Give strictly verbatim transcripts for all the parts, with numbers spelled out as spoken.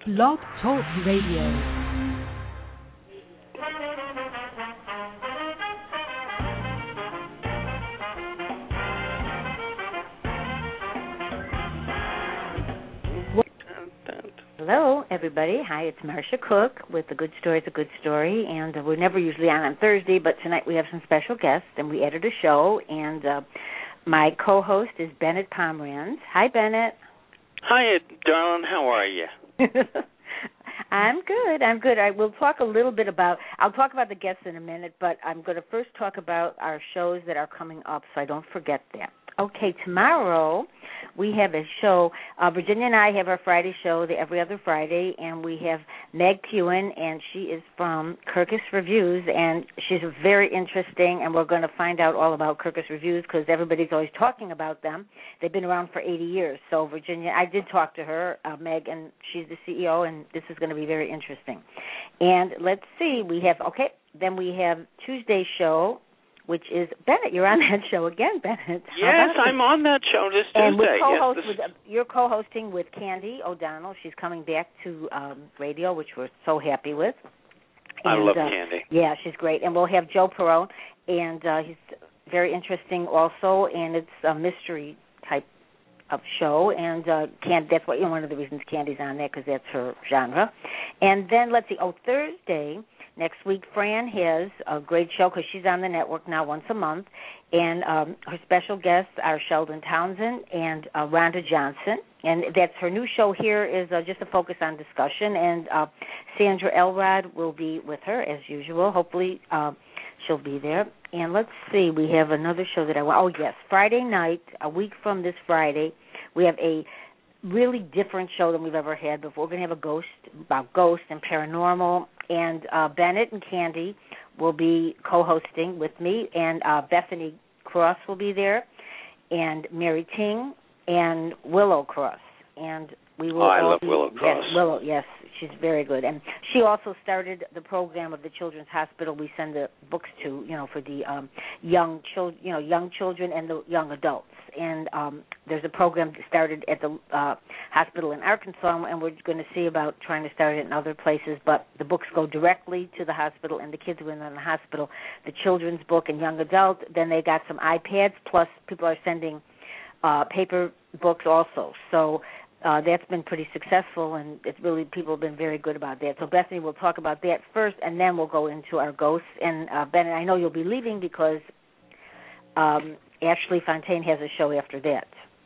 Blog Talk Radio. Hello, everybody. Hi, it's Marcia Cook with The Good Story is a Good Story, and uh, we're never usually on on Thursday, but tonight we have some special guests, and we added a show, and uh, my co-host is Bennett Pomerantz. Hi, Bennett. Hi, darling. How are you? I'm good. I'm good. I will talk a little bit about, I'll talk about the guests in a minute, but I'm going to first talk about our shows that are coming up so I don't forget that. Okay, tomorrow we have a show. Uh, Virginia and I have our Friday show, the every other Friday, and we have Meg Puen, and she is from Kirkus Reviews, and she's very interesting, and we're going to find out all about Kirkus Reviews because everybody's always talking about them. They've been around for eighty years. So Virginia, I did talk to her, uh, Meg, and she's the C E O, and this is going to be very interesting. And let's see, we have, okay, then we have Tuesday's show, which is Bennett. You're on that show again, Bennett. Yes, I'm on that show this Tuesday. And with co-host yes, this... with, uh, you're co-hosting with Candy O'Donnell. She's coming back to um, radio, which we're so happy with. And, I love uh, Candy. Yeah, she's great. And we'll have Joe Perone, and uh, he's very interesting also, and it's a mystery type of show, and uh, Candy, that's what, you know, one of the reasons Candy's on there, because that's her genre. And then, let's see, oh, Thursday, next week, Fran has a great show because she's on the network now once a month, and um, her special guests are Sheldon Townsend and uh, Rhonda Johnson, and that's her new show here is uh, just a focus on discussion, and uh, Sandra Elrod will be with her as usual. Hopefully uh, she'll be there. And let's see, we have another show that I want. Oh, yes, Friday night, a week from this Friday, we have a really different show than we've ever had before. We're going to have a ghost, about ghosts and paranormal, and uh, Bennett and Candy will be co-hosting with me, and uh, Bethany Cross will be there, and Mary Ting, and Willow Cross. And we will oh, I all love be, Willow Cross. Yes, Willow, yes, she's very good. And she also started the program of the Children's Hospital. We send the books to, you know, for the um, young children, you know, young children and the young adults. And um, there's a program that started at the uh, hospital in Arkansas, and we're going to see about trying to start it in other places. But the books go directly to the hospital, and the kids who are in the hospital, the children's book and young adult. Then they got some iPads, plus people are sending uh, paper books also. So Uh, that's been pretty successful, and it's really, people have been very good about that. So Bethany will talk about that first, and then we'll go into our ghosts. And uh, Ben, I know you'll be leaving because um, Ashley Fontaine has a show after that.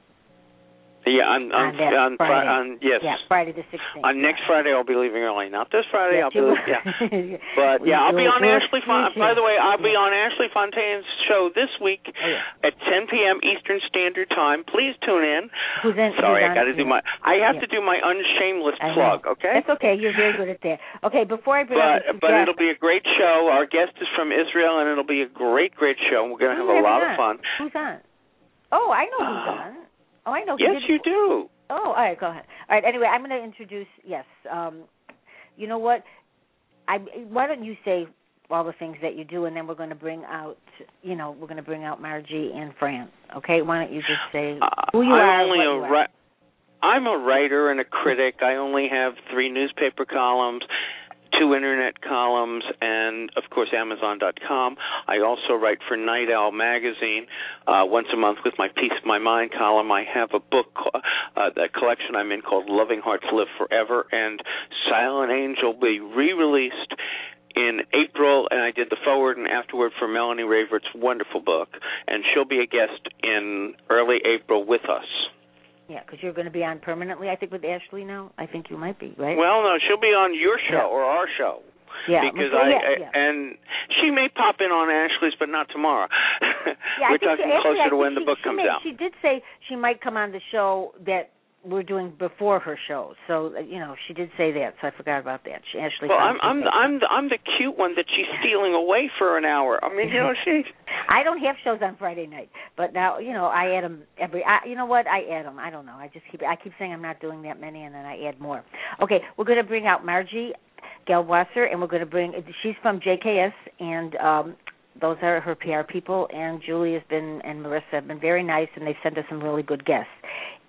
Yeah, on on, on, on, Friday. on yes, yeah, Friday the sixteenth. On next Friday, I'll be leaving early. Not this Friday. Yeah, I'll be leaving, yeah. But yeah, I'll be on Ashley. Fon- by the way, I'll be on Ashley Fontaine's show this week oh, yeah. at ten p.m. Eastern Standard Time. Please tune in. Who's in? Sorry, who's I got to do my. I have yeah. to do my unshameless plug. Okay. That's okay. You're very good at that. Okay, before I bring but, up but guest, it'll be a great show. Our guest is from Israel, and it'll be a great, great show. We're going to have a lot on? of fun. Who's on? Oh, I know who's on. Oh, I know. Yes, you do. Oh, all right, go ahead. All right, anyway, I'm going to introduce, yes, um, you know what, I, why don't you say all the things that you do, and then we're going to bring out, you know, we're going to bring out Margie and Fran, okay? Why don't you just say who you uh, are, I'm only what a you are. Ri- I'm a writer and a critic. I only have three newspaper columns, two internet columns, and, of course, Amazon dot com. I also write for Night Owl magazine uh, once a month with my Peace of My Mind column. I have a book, uh, the collection I'm in called Loving Hearts Live Forever, and Silent Angel will be re-released in April, and I did the forward and afterward for Melanie Ravert's wonderful book, and she'll be a guest in early April with us. Yeah, because you're going to be on permanently, I think, with Ashley now. I think you might be, right? Well, no, she'll be on your show yeah. or our show. Yeah, because well, I, yeah, I yeah. and she may pop in on Ashley's, but not tomorrow. yeah, We're I think talking she, closer actually, to when she, the book she comes may, out. She did say she might come on the show that we're doing before her show. So you know, she did say that. So I forgot about that. She, Ashley. Well, I'm I'm the, I'm the I'm the cute one that she's stealing away for an hour. I mean, you know, she. I don't have shows on Friday night, but now you know I add them every. I, you know what? I add them. I don't know. I just keep. I keep saying I'm not doing that many, and then I add more. Okay, we're going to bring out Margie Gelbwasser, and we're going to bring. She's from J K S, and um, those are her P R people. And Julie has been and Marissa have been very nice, and they've sent us some really good guests.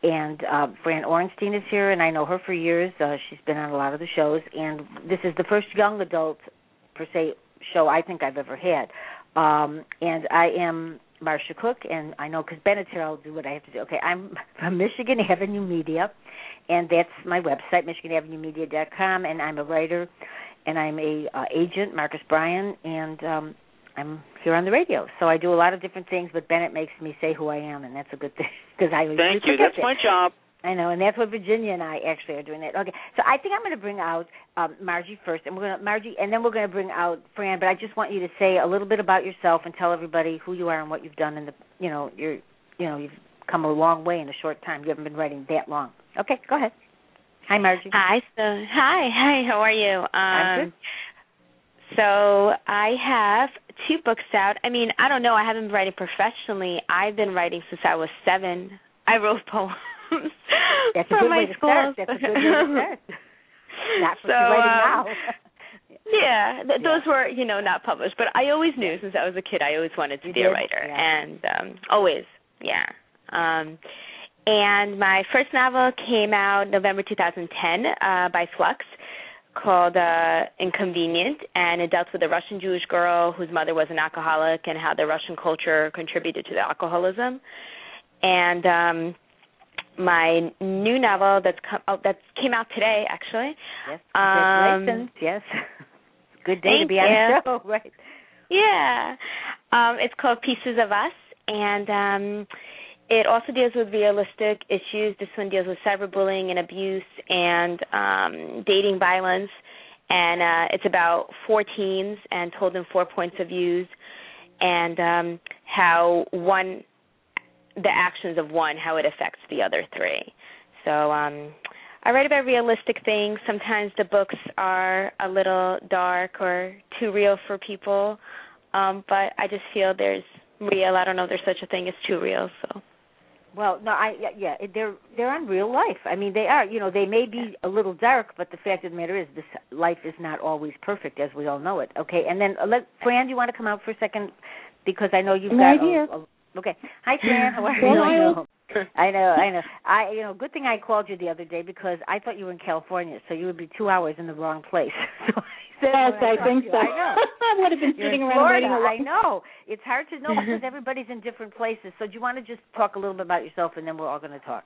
and uh, Fran Orenstein is here, and I know her for years. Uh, she's been on a lot of the shows, and this is the first young adult, per se, show I think I've ever had. Um, and I am Marcia Cook, and I know because Bennett's here, I'll do what I have to do. Okay, I'm from Michigan Avenue Media, and that's my website, michigan avenue media dot com, and I'm a writer, and I'm a uh, agent, Marcus Bryan, and um, I'm here on the radio. So I do a lot of different things, but Bennett makes me say who I am, and that's a good thing because I Thank you. That's it. my job. I know, and that's what Virginia and I actually are doing that. Okay, so I think I'm going to bring out um, Margie first, and we're going to Margie, and then we're going to bring out Fran. But I just want you to say a little bit about yourself and tell everybody who you are and what you've done in the, you know, you're, you know, you've come a long way in a short time. You haven't been writing that long. Okay, go ahead. Hi, Margie. Hi, so hi, hi. How are you? Um, I'm good. So I have two books out. I mean, I don't know. I haven't been writing professionally. I've been writing since I was seven. I wrote poems. That's from a good my way to school. start. That's a good way to start. Not so, what you're writing um, now. yeah, th- yeah, those were, you know, not published. But I always knew since I was a kid I always wanted to you be did? a writer. Yeah. And um, always, yeah. Um, and my first novel came out November two thousand ten uh, by Flux, called uh, Inconvenient, and it dealt with a Russian Jewish girl whose mother was an alcoholic and how the Russian culture contributed to the alcoholism. And um, my new novel that's come, oh, that came out today, actually. Yes, congratulations. Um, yes. Good day to be on you. the show, right? Yeah. Um, it's called Pieces of Us, and um, it also deals with realistic issues. This one deals with cyberbullying and abuse and um, dating violence, and uh, it's about four teens and told in four points of views, and um, how one, the actions of one, how it affects the other three. So um, I write about realistic things. Sometimes the books are a little dark or too real for people, um, but I just feel there's real. I don't know if there's such a thing as too real, so. Well, no, I yeah, they're they're on real life. I mean, they are. You know, they may be a little dark, but the fact of the matter is, this life is not always perfect, as we all know it. Okay, and then uh, let Fran, do you want to come out for a second, because I know you've I'm got. right here. A, a, okay, hi Fran, how are well, you? I know. I know, I know. I you know, good thing I called you the other day because I thought you were in California, so you would be two hours in the wrong place. so Yes, I, I think you, so. I know. I would have been You're sitting in around Florida, waiting a I know. It's hard to know because everybody's in different places. So do you want to just talk a little bit about yourself, and then we're all going to talk?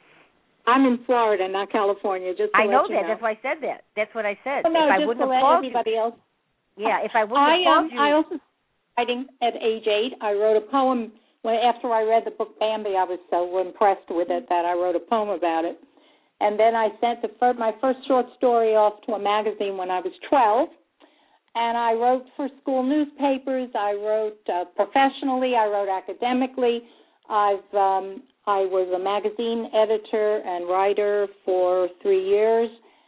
I'm in Florida, not California. Just to I know let you that. know. That's why I said that. That's what I said. Oh, no, if I just wouldn't to have let called everybody you, else. yeah. If I wouldn't I have called um, you, I also writing at age eight. I wrote a poem. When after I read the book Bambi, I was so impressed with it that I wrote a poem about it. And then I sent the first, my first short story off to a magazine when I was twelve. And I wrote for school newspapers. I wrote uh, professionally. I wrote academically. I've um, I was a magazine editor and writer for three years,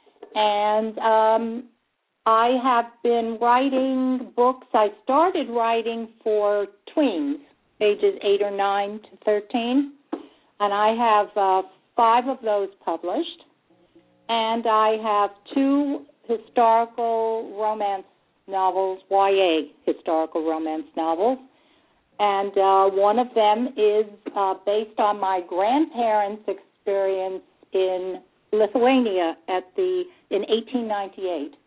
and um, I have been writing books. I started writing for tweens, ages eight or nine to thirteen, and I have uh, five of those published, and I have two historical romance novels, Y A historical romance novels, and uh, one of them is uh, based on my grandparents' experience in Lithuania at the in eighteen ninety-eight,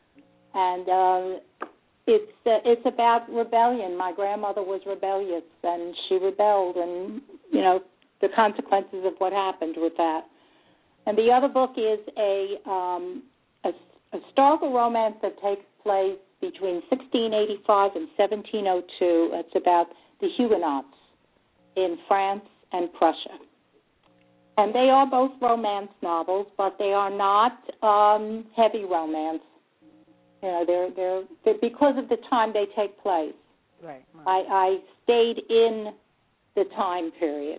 and uh, it's uh, it's about rebellion. My grandmother was rebellious, and she rebelled, and you know the consequences of what happened with that. And the other book is a um, a, a historical romance that takes place between sixteen eighty-five and seventeen oh two. It's about the Huguenots in France and Prussia. And they are both romance novels, but they are not um, heavy romance. You know, they're, they're, they're because of the time they take place. right? right. I, I stayed in the time period.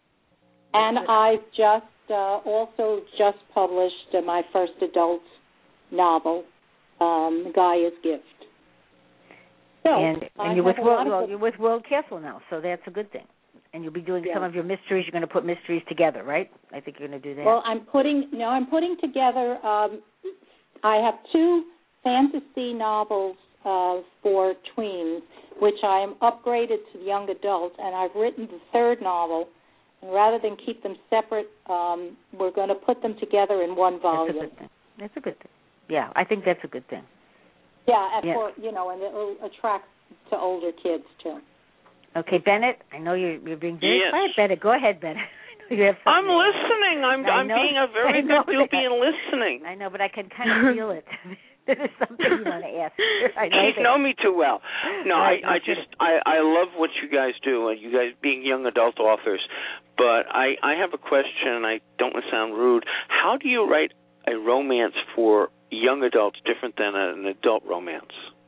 And I just uh, also just published uh, my first adult novel, um, Gaia's Gift. So, and I and you're with have a lot World, of well, books. you're with World Castle now, so that's a good thing. And you'll be doing Yeah. some of your mysteries. You're going to put mysteries together, right? I think you're going to do that. Well, I'm putting no, I'm putting together. Um, I have two fantasy novels uh, for tweens, which I am upgraded to young adults, and I've written the third novel, And rather than keep them separate, um, we're going to put them together in one volume. That's a good thing. That's a good thing. Yeah, I think that's a good thing. Yeah, and yeah. for, you know, and it'll attract to older kids too. Okay, Bennett, I know you're you're being very yes. quiet, Bennett. Go ahead, Bennett. You have I'm listening. I'm I I'm know, being a very good doopy and listening. I know, but I can kind of feel it. There's something you want to ask. I know you know me too well. No, right, I, I just I, I love what you guys do, and you guys being young adult authors. But I, I have a question, and I don't want to sound rude. How do you write a romance for young adults different than an adult romance?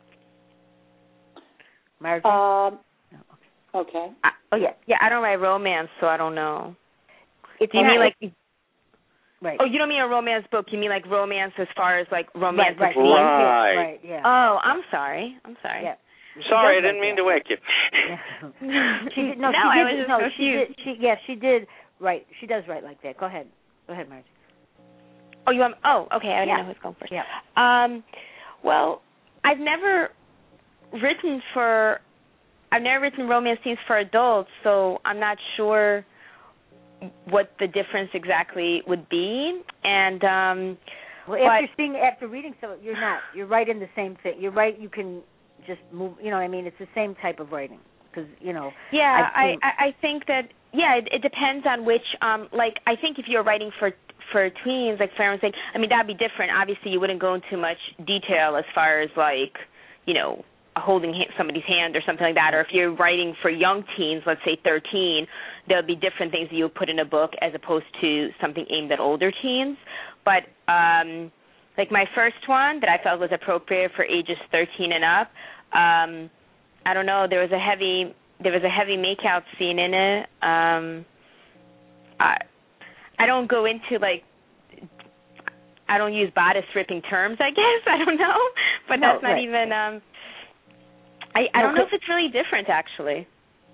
Margie? Um, okay. I, oh yeah, yeah. I don't write romance, so I don't know. It's do you not, mean like? Right. Oh, you don't mean a romance book. You mean like romance as far as like romantic right, right, scenes? Right. Yeah, right. Yeah. Oh, I'm sorry. I'm sorry. Yeah. Sorry, I didn't mean that. to wake you. Yeah. she did, no, no, she I did, was just no, confused. she did. She yeah, she did. Right. She does write like that. Go ahead. Go ahead, Margie. Oh, you want? Oh, okay. I didn't yeah. know who's going first. Yeah. Um, well, I've never written for. I've never written romance scenes for adults, so I'm not sure what the difference exactly would be. And um, well, after seeing, after reading, so you're not. You're right in the same thing. You're right. You can just move. You know what I mean? It's the same type of writing because you know. Yeah, I, seen, I I think that yeah, it, it depends on which. Um, like I think if you're writing for for tweens, like Farron was saying, I mean that'd be different. Obviously, you wouldn't go into much detail as far as like you know. holding somebody's hand or something like that, or if you're writing for young teens, let's say thirteen, there'll be different things that you'll put in a book as opposed to something aimed at older teens. But um, like my first one that I felt was appropriate for ages thirteen and up, um, I don't know, there was a heavy there was a heavy makeout scene in it. Um, I I don't go into like I don't use bodice ripping terms, I guess. I don't know, but no, that's not right. even. Um, I, I no, don't know if it's really different, actually.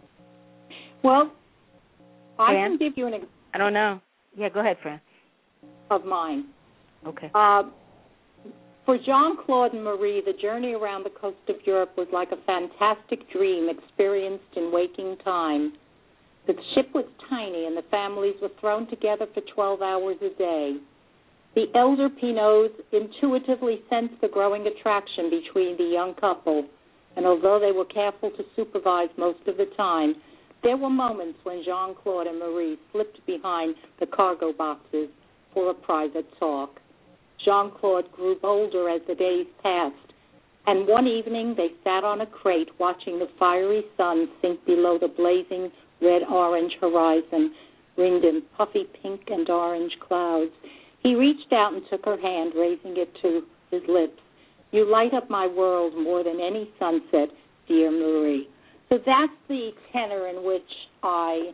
Well, I Fran? can give you an example I don't know. Yeah, go ahead, Fran. of mine. Okay. Uh, for Jean-Claude and Marie, the journey around the coast of Europe was like a fantastic dream experienced in waking time. The ship was tiny and the families were thrown together for twelve hours a day. The elder Pinots intuitively sensed the growing attraction between the young couple, and although they were careful to supervise most of the time, there were moments when Jean-Claude and Marie slipped behind the cargo boxes for a private talk. Jean-Claude grew bolder as the days passed, and one evening they sat on a crate watching the fiery sun sink below the blazing red-orange horizon, ringed in puffy pink and orange clouds. He reached out and took her hand, raising it to his lips. You light up my world more than any sunset, dear Marie. So that's the tenor in which I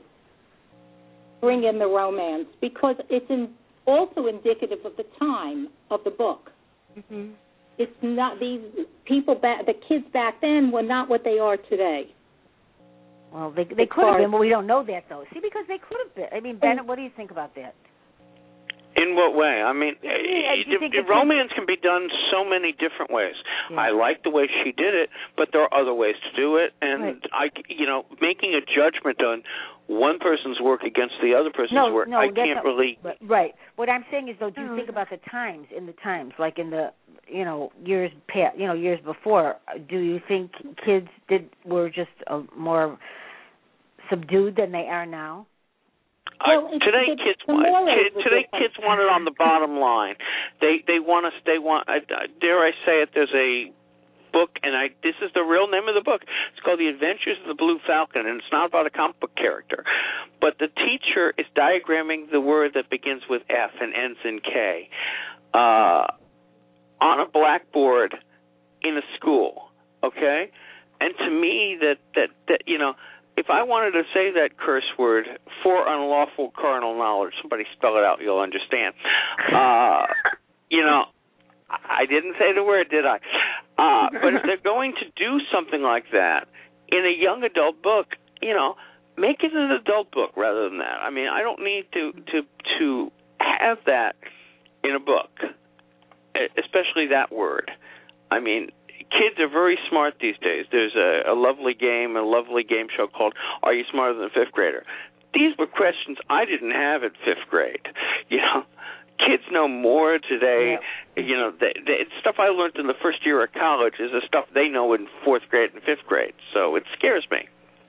bring in the romance, because it's in, also indicative of the time of the book. Mm-hmm. It's not these people back, the kids back then were not what they are today. Well, they they could have been, but we don't know that though. See, because they could have been. I mean, Bennett, what do you think about that? In what way? I mean, yeah, the, the romance can be done so many different ways. Yeah. I like the way she did it, but there are other ways to do it. And, right. I, you know, making a judgment on one person's work against the other person's no, work, no, I that's can't not, really... Right. What I'm saying is, though, do you think about the times, in the times, like in the, you know, years past, you know, years before, do you think kids did were just uh, more subdued than they are now? Well, uh, today, it's, kids it's want kid, today different. kids want it on the bottom line. They they want us. They want. Uh, dare I say it? There's a book, and I this is the real name of the book. It's called The Adventures of the Blue Falcon, and it's not about a comic book character. But the teacher is diagramming the word that begins with F and ends in K uh, on a blackboard in a school. Okay, and to me, that that that you know. If I wanted to say that curse word, for unlawful carnal knowledge, somebody spell it out, you'll understand. Uh, you know, I didn't say the word, did I? Uh, but if they're going to do something like that in a young adult book, you know, make it an adult book rather than that. I mean, I don't need to, to, to have that in a book, especially that word. I mean, kids are very smart these days. There's a, a lovely game, a lovely game show called Are You Smarter Than a Fifth Grader? these were questions I didn't have at fifth grade. You know, kids know more today. Yeah. You know, the, the stuff I learned in the first year of college is the stuff they know in fourth grade and fifth grade. So it scares me.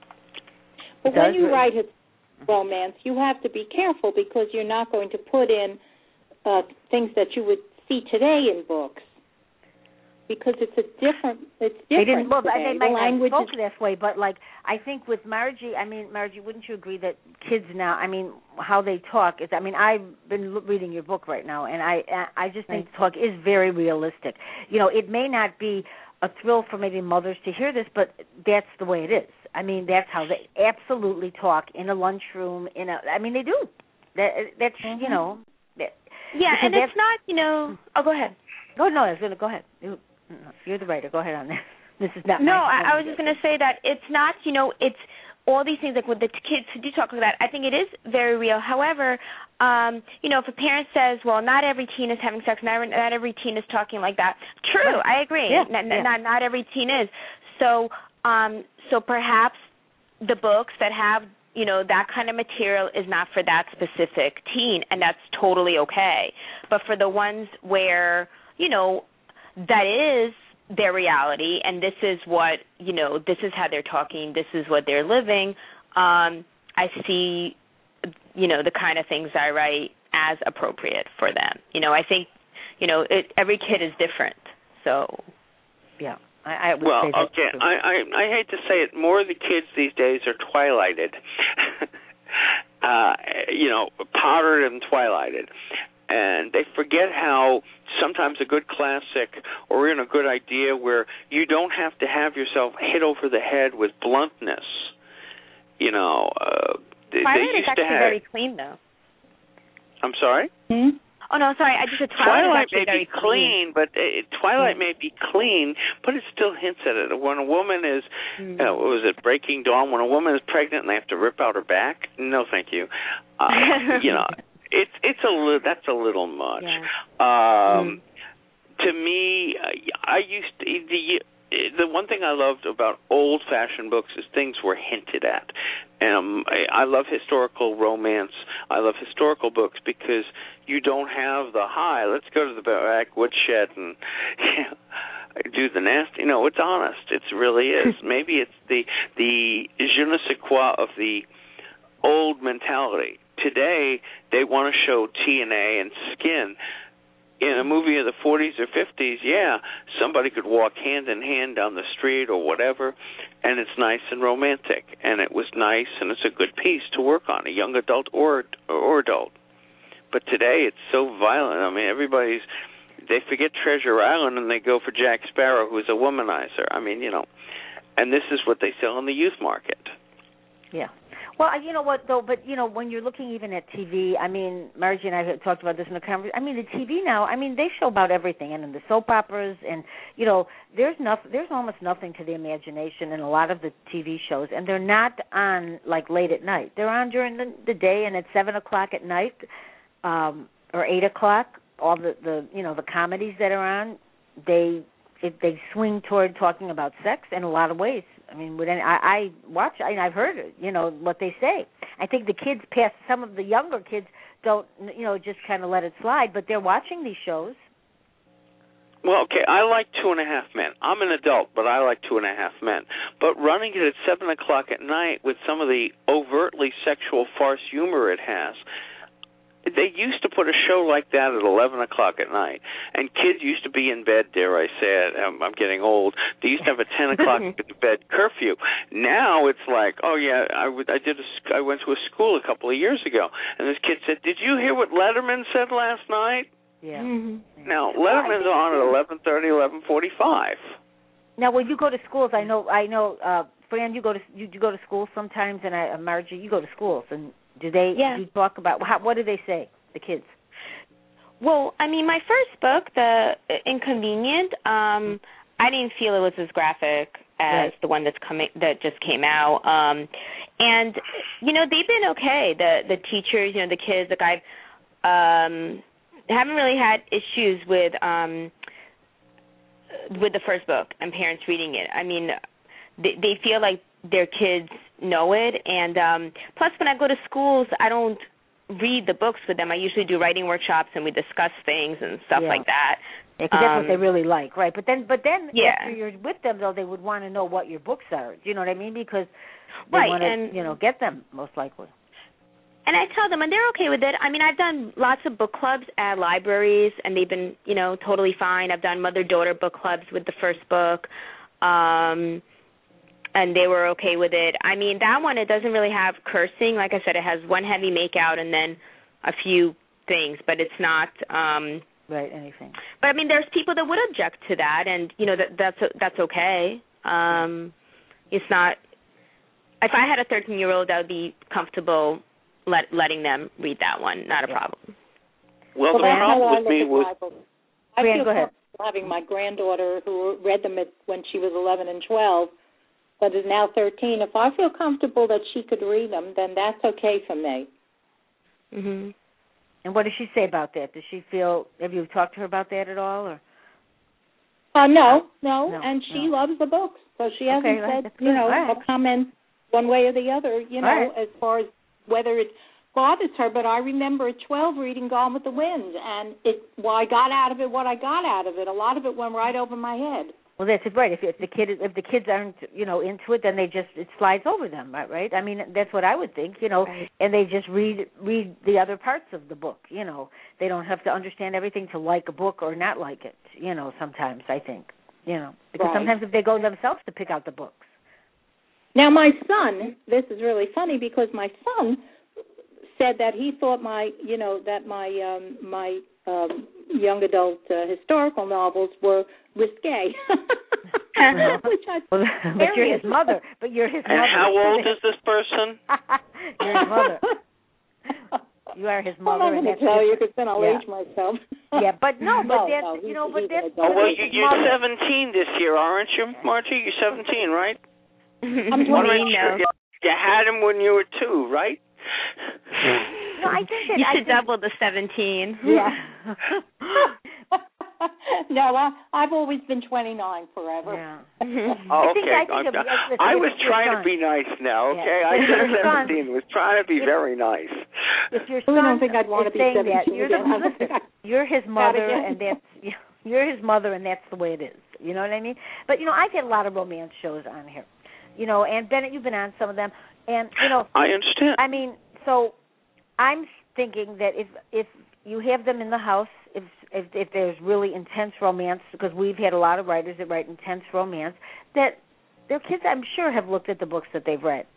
But when you write a romance, you have to be careful because you're not going to put in uh, things that you would see today in books. Because it's a different, it's different. They didn't, well, today. they might the not spoke is, this way, but like I think with Margie, I mean, Margie, wouldn't you agree that kids now, I mean, how they talk is, I mean, I've been reading your book right now, and I, I just think talk is very realistic. You know, it may not be a thrill for maybe mothers to hear this, but that's the way it is. I mean, that's how they absolutely talk in a lunchroom. In a, I mean, they do. That, that's mm-hmm. you know. That, yeah, and it's not, you know. Oh, go ahead. Go no, I was going to go ahead. You're the writer. Go ahead on this. This is not. No, my I, I was just going to say that it's not, you know, it's all these things like with the kids who do talk about. I think it is very real. However, um, you know, if a parent says, "Well, not every teen is having sex, not every, not every teen is talking like that," true, I agree. Yeah, not, yeah. not not every teen is. So, um, so perhaps the books that have, you know, that kind of material is not for that specific teen, and that's totally okay. But for the ones where, you know, that is their reality, and this is what, you know, this is how they're talking, this is what they're living, um, I see, you know, the kind of things I write as appropriate for them. You know, I think, you know, it, every kid is different, so. Yeah. I, I would well, say that's okay, true. I, I, I hate to say it, more of the kids these days are twilighted, uh, you know, powdered and twilighted. And they forget how sometimes a good classic or even a good idea where you don't have to have yourself hit over the head with bluntness. You know, uh, they, Twilight they used is actually to have, very clean, though. I'm sorry? Hmm? Oh, no, sorry. I just said Twilight, Twilight is actually may very be clean, clean. but uh, Twilight mm. may be clean, but it still hints at it. When a woman is, mm. uh, what was it, Breaking Dawn, when a woman is pregnant and they have to rip out her back, no thank you. Uh, you know, it's it's a li- that's a little much. Yeah. Um, mm. To me, uh, I used to, the the one thing I loved about old-fashioned books is things were hinted at. Um, I, I love historical romance. I love historical books because you don't have the, hi, let's go to the back woodshed and you know, do the nasty. No, it's honest. It really is. Maybe it's the, the je ne sais quoi of the old mentality. Today, they want to show T N A and skin. In a movie of the forties or fifties, yeah, somebody could walk hand in hand down the street or whatever, and it's nice and romantic, and it was nice, and it's a good piece to work on, a young adult or or adult. But today, it's so violent. I mean, everybody's, they forget Treasure Island, and they go for Jack Sparrow, who's a womanizer. I mean, you know, and this is what they sell in the youth market. Yeah. Well, you know what, though, but, you know, when you're looking even at T V, I mean, Margie and I have talked about this in the conversation. I mean, the T V now, I mean, they show about everything, and in the soap operas, and, you know, there's nothing, there's almost nothing to the imagination in a lot of the T V shows, and they're not on, like, late at night. They're on during the, the day, and at seven o'clock at night, um, or eight o'clock, all the, the, you know, the comedies that are on, they, it, they swing toward talking about sex in a lot of ways. I mean, with any, I, I watch, I, I've heard, you know, what they say. I think the kids past, some of the younger kids don't, you know, just kind of let it slide, but they're watching these shows. Well, okay, I like Two and a Half Men. I'm an adult, but I like Two and a Half Men. But running it at seven o'clock at night with some of the overtly sexual farce humor it has, they used to put a show like that at eleven o'clock at night, and kids used to be in bed, dare I say it, I'm, I'm getting old, they used to have a ten o'clock bed curfew. Now it's like, oh yeah, I, would, I, did a, I went to a school a couple of years ago, and this kid said, did you hear what Letterman said last night? Yeah. Mm-hmm. Now, Letterman's on at eleven thirty, eleven forty-five. Now, when you go to schools, I know, I know, uh, Fran, you go to you, you go to schools sometimes, and I, uh, Margie, you go to schools, and do they yeah. do you talk about how, what do they say, the kids? Well, I mean, my first book, The Inconvenient, um, I didn't feel it was as graphic as right. the one that's coming that just came out, um, and you know they've been okay. The the teachers, you know, the kids, like I've um, haven't really had issues with um, with the first book and parents reading it. I mean, they, they feel like their kids, know it. And um, plus, when I go to schools, I don't read the books with them. I usually do writing workshops, and we discuss things and stuff yeah. like that. Yeah, because um, that's what they really like, right? But then, but then yeah. after you're with them, though, they would want to know what your books are. Do you know what I mean? Because they right, want and to, you know, get them most likely. And I tell them, and they're okay with it. I mean, I've done lots of book clubs at libraries, and they've been, you know, totally fine. I've done mother-daughter book clubs with the first book, um, and they were okay with it. I mean, that one, it doesn't really have cursing. Like I said, it has one heavy make-out and then a few things, but it's not um, right, anything. But, I mean, there's people that would object to that, and, you know, that that's that's okay. Um, it's not – if I had a thirteen-year-old, I would be comfortable – Let, letting them read that one, not a yeah. problem. Well, well the problem with me was... I Brian, feel go ahead. comfortable having my granddaughter who read them at, when she was eleven and twelve, but is now thirteen. If I feel comfortable that she could read them, then that's okay for me. Mhm. And what does she say about that? Does she feel, have you talked to her about that at all? Or? Uh, no, no, no, and she no. loves the books, so she hasn't okay, right, said, good. you know, right. a comment one way or the other, you know, right. as far as whether it bothers her. But I remember at twelve reading Gone with the Wind, and it, well, I got out of it what I got out of it. A lot of it went right over my head. Well, that's it, right. If, if the kid, if the kids aren't, you know, into it, then they just it slides over them, right? I mean, that's what I would think, you know. Right. And they just read read the other parts of the book, you know. They don't have to understand everything to like a book or not like it, you know. Sometimes I think, you know, because Right. sometimes if they go themselves to pick out the books. Now, my son, this is really funny because my son said that he thought my, you know, that my um, my um, young adult uh, historical novels were risque. Which I well, but you're his mother. But you're his and mother. how old is this person? You're his mother. You are his mother. I'm not going to tell you because then I'll yeah. age myself. yeah, but no, but no, that's, no, you know, he's, but he's that's. Oh, well, you, his you're mother. seventeen this year, aren't you, Margie? You're seventeen, right? I'm twenty. Sure. You, you had him when you were two, right? No, I think that you I should think, double the seventeen. Yeah. no, I, I've always been twenty-nine forever. Yeah. Oh, I think- okay. I think I'm- of- listen, I if was it's your trying son. to be nice now, Yeah. okay? But I if said your son- seventeen. Was trying to be if- very nice. If your I son don't think I'd want is to be saying that, seventeen you're the again. listen, you're his mother, again. and that's you're his mother, and that's the way it is. You know what I mean? But you know, I've had a lot of romance shows on here. You know, and Bennett, you've been on some of them, and you know, I understand. I mean, so I'm thinking that if if you have them in the house, if if, if there's really intense romance, because we've had a lot of writers that write intense romance, that their kids, I'm sure, have looked at the books that they've read.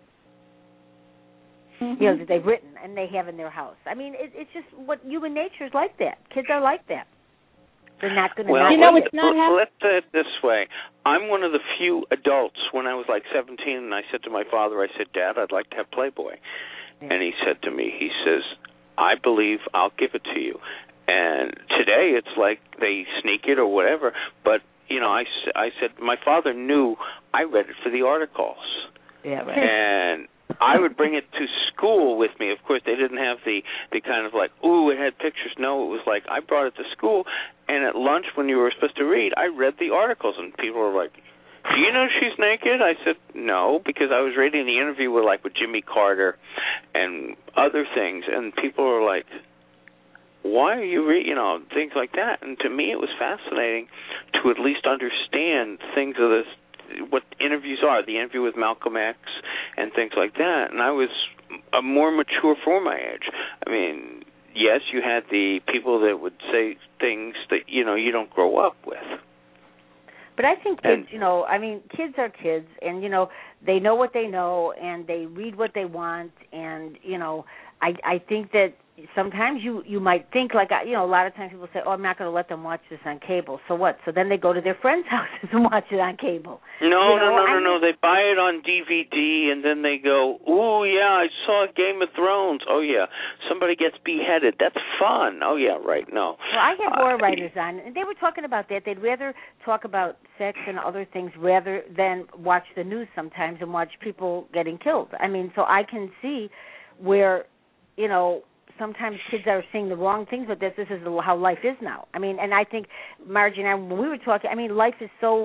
Mm-hmm. You know, that they've written and they have in their house. I mean, it, it's just what human nature is like that. Kids are like that. They're not going to. Well, You know, let, it's not hap- let's say it this way. I'm one of the few adults. When I was like seventeen, and I said to my father, I said, Dad, I'd like to have Playboy. Yeah. And he said to me, he says, I believe I'll give it to you. And today it's like they sneak it or whatever. But, you know, I, I said, my father knew I read it for the articles. Yeah, right. And I would bring it to school with me. Of course, they didn't have the, the kind of like, ooh, it had pictures. No, it was like I brought it to school, and at lunch when you were supposed to read, I read the articles, and people were like, do you know she's naked? I said, no, because I was reading the interview with, like, with Jimmy Carter and other things, and people were like, why are you reading, you know, things like that? And to me it was fascinating to at least understand things of this, what interviews are, the interview with Malcolm X and things like that. And I was a more mature for my age. I mean, yes, you had the people that would say things that, you know, you don't grow up with. But I think kids, And- you know, I mean, kids are kids, and, you know, they know what they know, and they read what they want, and, you know, I I think that sometimes you, you might think, like, you know, a lot of times people say, oh, I'm not going to let them watch this on cable. So what? So then they go to their friends' houses and watch it on cable. No, you know, no, no, I no, mean, no. They buy it on D V D, and then they go, ooh, yeah, I saw Game of Thrones. Oh, yeah, somebody gets beheaded. That's fun. Oh, yeah, right, no. Well, I had war Uh, writers on, and they were talking about that. They'd rather talk about sex and other things rather than watch the news sometimes and watch people getting killed. I mean, so I can see where, you know, sometimes kids are seeing the wrong things, but this, this is how life is now. I mean, and I think, Margie and I, when we were talking, I mean, life is so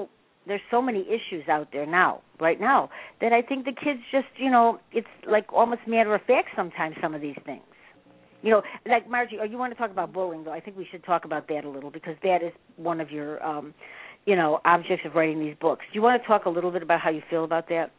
there's so many issues out there now, right now, that I think the kids just, you know, it's like almost matter of fact sometimes, some of these things. You know, like Margie, or you want to talk about bullying, though? I think we should talk about that a little because that is one of your, um, you know, objects of writing these books. Do you want to talk a little bit about how you feel about that?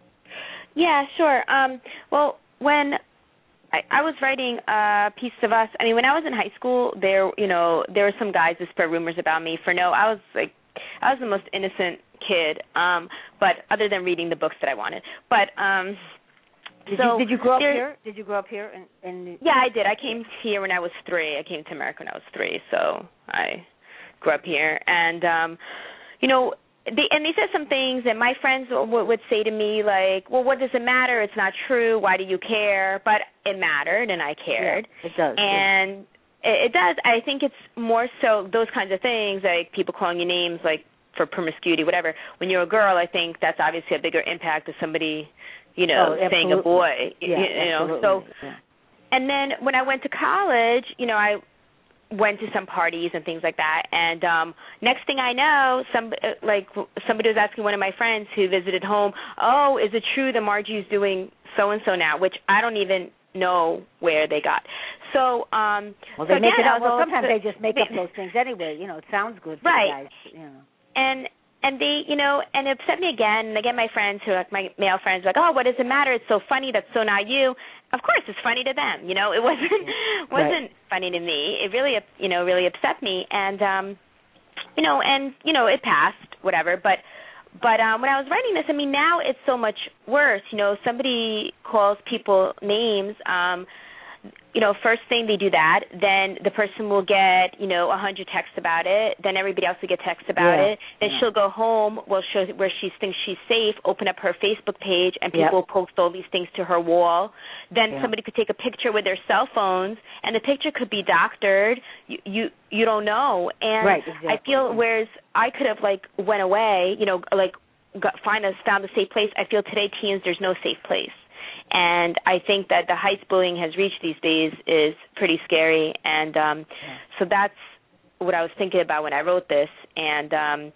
Yeah, sure. Um, well, when I, I was writing uh, Piece of Us, I mean, when I was in high school, there, you know, there were some guys who spread rumors about me for no. I was like, I was the most innocent kid, um, but other than reading the books that I wanted. But um, did, so you, did you grow up there, here? Did you grow up here? In, in yeah, I did. I came here when I was three. I came to America when I was three, so I grew up here. And um, you know, they, and they said some things, and my friends w- would say to me like, "Well, what does it matter? It's not true. Why do you care?" But it mattered, and I cared. Yeah, it does. And yeah. it, it does. I think it's more so those kinds of things, like people calling you names, like for promiscuity, whatever. When you're a girl, I think that's obviously a bigger impact of somebody, you know, oh, saying a boy. Yeah, you, you know, so. Yeah. And then when I went to college, you know, I went to some parties and things like that, and um next thing I know, some like somebody was asking one of my friends who visited home, oh, is it true that Margie's doing so and so now, which I don't even know where they got. So um well they so make again, it up well also, sometimes they just make up those things anyway, you know, it sounds good for right. the guys, you know. And And they, you know, and it upset me again. And again, my friends who are like my male friends were like, oh, what does it matter? It's so funny. That's so not you. Of course, it's funny to them. You know, it wasn't wasn't right. funny to me. It really, you know, really upset me. And, um, you know, and, you know, it passed, whatever. But, but um, when I was writing this, I mean, now it's so much worse. You know, somebody calls people names. Um, you know, first thing they do that, then the person will get, you know, a hundred texts about it. Then everybody else will get texts about yeah. it. Then yeah. she'll go home, well, she'll, where she thinks she's safe, open up her Facebook page, and people yep. will post all these things to her wall. Then yeah. somebody could take a picture with their cell phones, and the picture could be doctored. You you, you don't know. And right, exactly. I feel whereas I could have, like, went away, you know, like, got, find a, found a safe place, I feel today teens, there's no safe place. And I think that the heights bullying has reached these days is pretty scary. And um, yeah. so that's what I was thinking about when I wrote this. And um,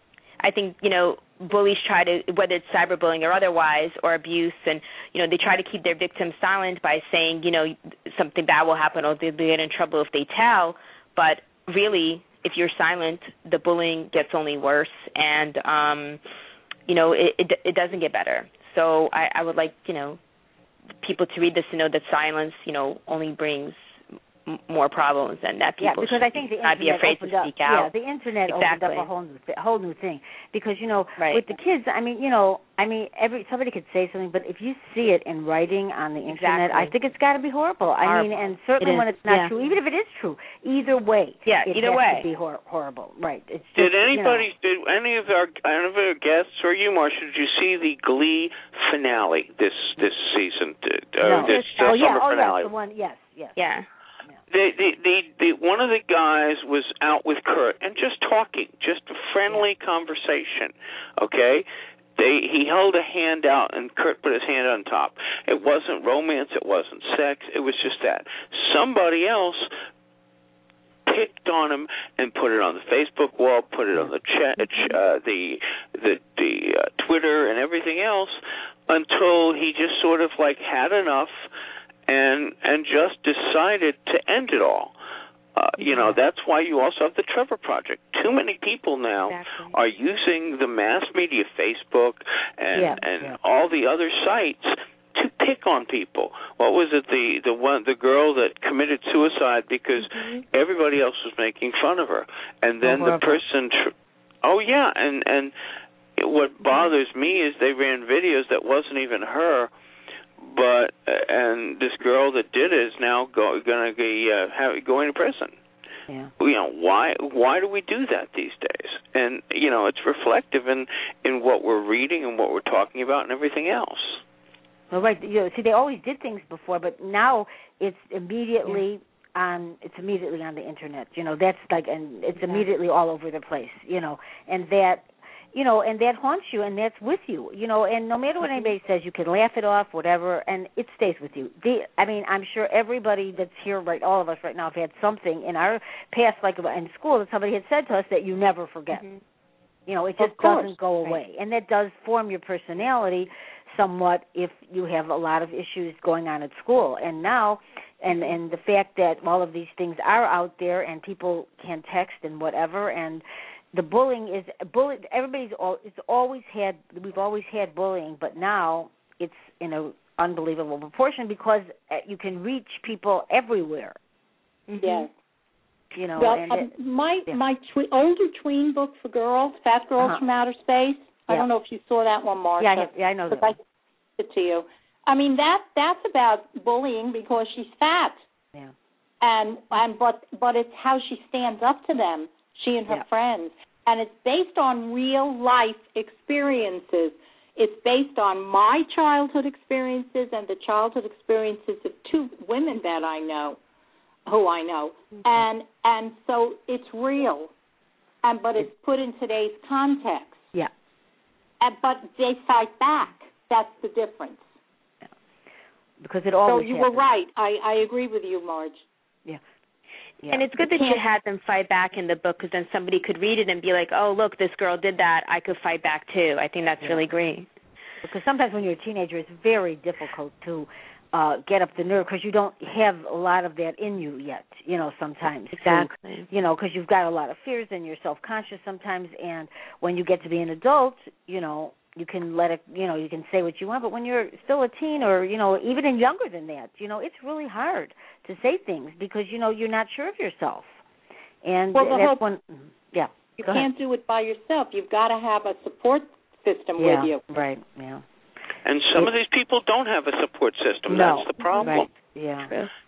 I think, you know, bullies try to, whether it's cyberbullying or otherwise, or abuse, and, you know, they try to keep their victims silent by saying, you know, something bad will happen or they'll get in trouble if they tell. But really, if you're silent, the bullying gets only worse. And, um, you know, it, it, it doesn't get better. So I, I would like, you know, people to read this to know that silence, you know, only brings m- more problems, and that people yeah, because should I think the not be afraid to up, speak out. Yeah, the internet exactly. opened up a whole new, th- whole new thing. Because, you know, right. with the kids, I mean, you know, I mean, every somebody could say something, but if you see it in writing on the internet, exactly. I think it's got to be horrible. I horrible. mean, and certainly it when it's not yeah. true, even if it is true, either way, yeah, it either has way, to be hor- horrible. Right. It's just, did anybody, you know, did any of our, any of our guests or you, Marcia, did you see the Glee finale this this season? Uh, no. This uh, oh yeah, summer oh finale. yes, the one, yes, yes. yeah. The, the, the, the, one of the guys was out with Kurt and just talking, just a friendly yeah. conversation, okay? They, he held a hand out and Kurt put his hand on top. It wasn't romance, it wasn't sex, it was just that. Somebody else picked on him and put it on the Facebook wall, put it on the chat, uh, the the, the uh, Twitter and everything else until he just sort of like had enough and and just decided to end it all. Uh, you know, that's why you also have the Trevor Project. Too many people now exactly. are using the mass media, Facebook and yeah, and yeah. all the other sites to pick on people. What was it? The the one the girl that committed suicide because mm-hmm. everybody else was making fun of her, and then oh, the person. Tr- oh yeah, and and what bothers me is they ran videos that wasn't even her. But and this girl that did it is now go, going to be uh, have, going to prison. Yeah. You know why? Why do we do that these days? And you know it's reflective in in what we're reading and what we're talking about and everything else. Well, right. You know, see, they always did things before, but now it's immediately yeah. on. It's immediately on the internet. You know, that's like, and it's immediately all over the place. You know, and that. You know, and that haunts you, and that's with you. You know, and no matter what anybody says, you can laugh it off, whatever, and it stays with you. The, I mean, I'm sure everybody that's here, right, all of us right now, have had something in our past, like in school, that somebody had said to us that you never forget. Mm-hmm. You know, it just doesn't go away. Right. And that does form your personality somewhat if you have a lot of issues going on at school. And now, and, and the fact that all of these things are out there and people can text and whatever, and the bullying is, bully, everybody's, all, it's always had, we've always had bullying, but now it's in an unbelievable proportion because you can reach people everywhere. Mm-hmm. Yes. You know, well, and um, it, my yeah. my tw- older tween book for girls, Fat Girls uh-huh. from Outer Space. I yeah. don't know if you saw that one, Martha. Yeah, I, yeah, I know that. I sent it to you. I mean, that that's about bullying because she's fat. Yeah. And and but but it's how she stands up to them, she and her yeah. friends, and it's based on real life experiences. It's based on my childhood experiences and the childhood experiences of two women that I know. Who I know, mm-hmm. and and so it's real, and but it's put in today's context. Yeah. And, but they fight back. That's the difference. Yeah. Because it always. So you happens. were right. I, I agree with you, Marge. Yeah. Yeah. And it's good that you had them fight back in the book because then somebody could read it and be like, oh, look, this girl did that. I could fight back too. I think that's yeah. really great. Because sometimes when you're a teenager, it's very difficult to Uh, get up the nerve because you don't have a lot of that in you yet, you know, sometimes. Exactly. So, you know, because you've got a lot of fears and you're self-conscious sometimes, and when you get to be an adult, you know, you can let it, you know, you can say what you want, but when you're still a teen or, you know, even in younger than that, you know, it's really hard to say things because, you know, you're not sure of yourself. And well, the that's whole, when, yeah. You can't do it by yourself. You've got to have a support system yeah, with you. Right, yeah. And some of these people don't have a support system. No. That's the problem. Right. Yeah.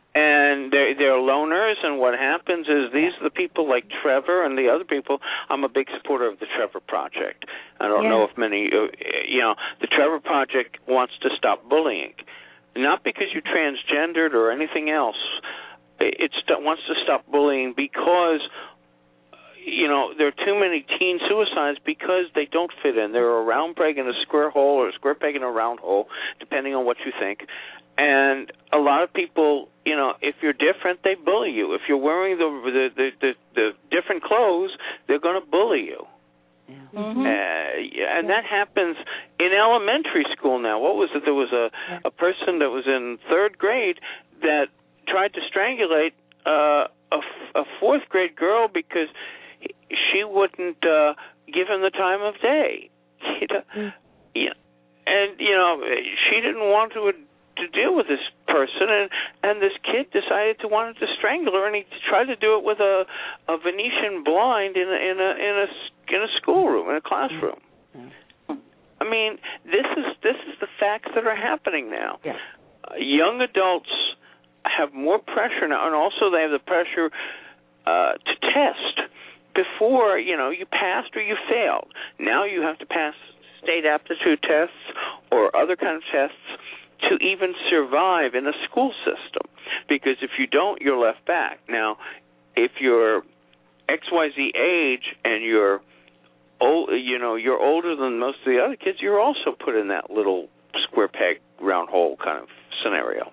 And they're, they're loners, and what happens is these are the people like Trevor and the other people. I'm a big supporter of the Trevor Project. I don't yeah. know if many, you know, the Trevor Project wants to stop bullying. Not because you're transgendered or anything else. It st- wants to stop bullying because you know, there are too many teen suicides because they don't fit in. They're a round peg in a square hole or a square peg in a round hole, depending on what you think. And a lot of people, you know, if you're different, they bully you. If you're wearing the the the, the, the different clothes, they're going to bully you. Yeah. Mm-hmm. Uh, and that happens in elementary school now. What was it? There was a, a person that was in third grade that tried to strangulate uh, a, a fourth grade girl because she wouldn't uh, give him the time of day. You know, mm. yeah, and you know she didn't want to to deal with this person, and and this kid decided to wanted to strangle her, and he tried to do it with a a Venetian blind in a in a in a in a schoolroom, in a classroom. Mm. I mean, this is this is the facts that are happening now. Yeah. Uh, young adults have more pressure now, and also they have the pressure uh, to test. Before, you know, you passed or you failed. Now you have to pass state aptitude tests or other kind of tests to even survive in a school system. Because if you don't, you're left back. Now, if you're X Y Z age and you're old, you know, you're older than most of the other kids, you're also put in that little square peg, round hole kind of scenario.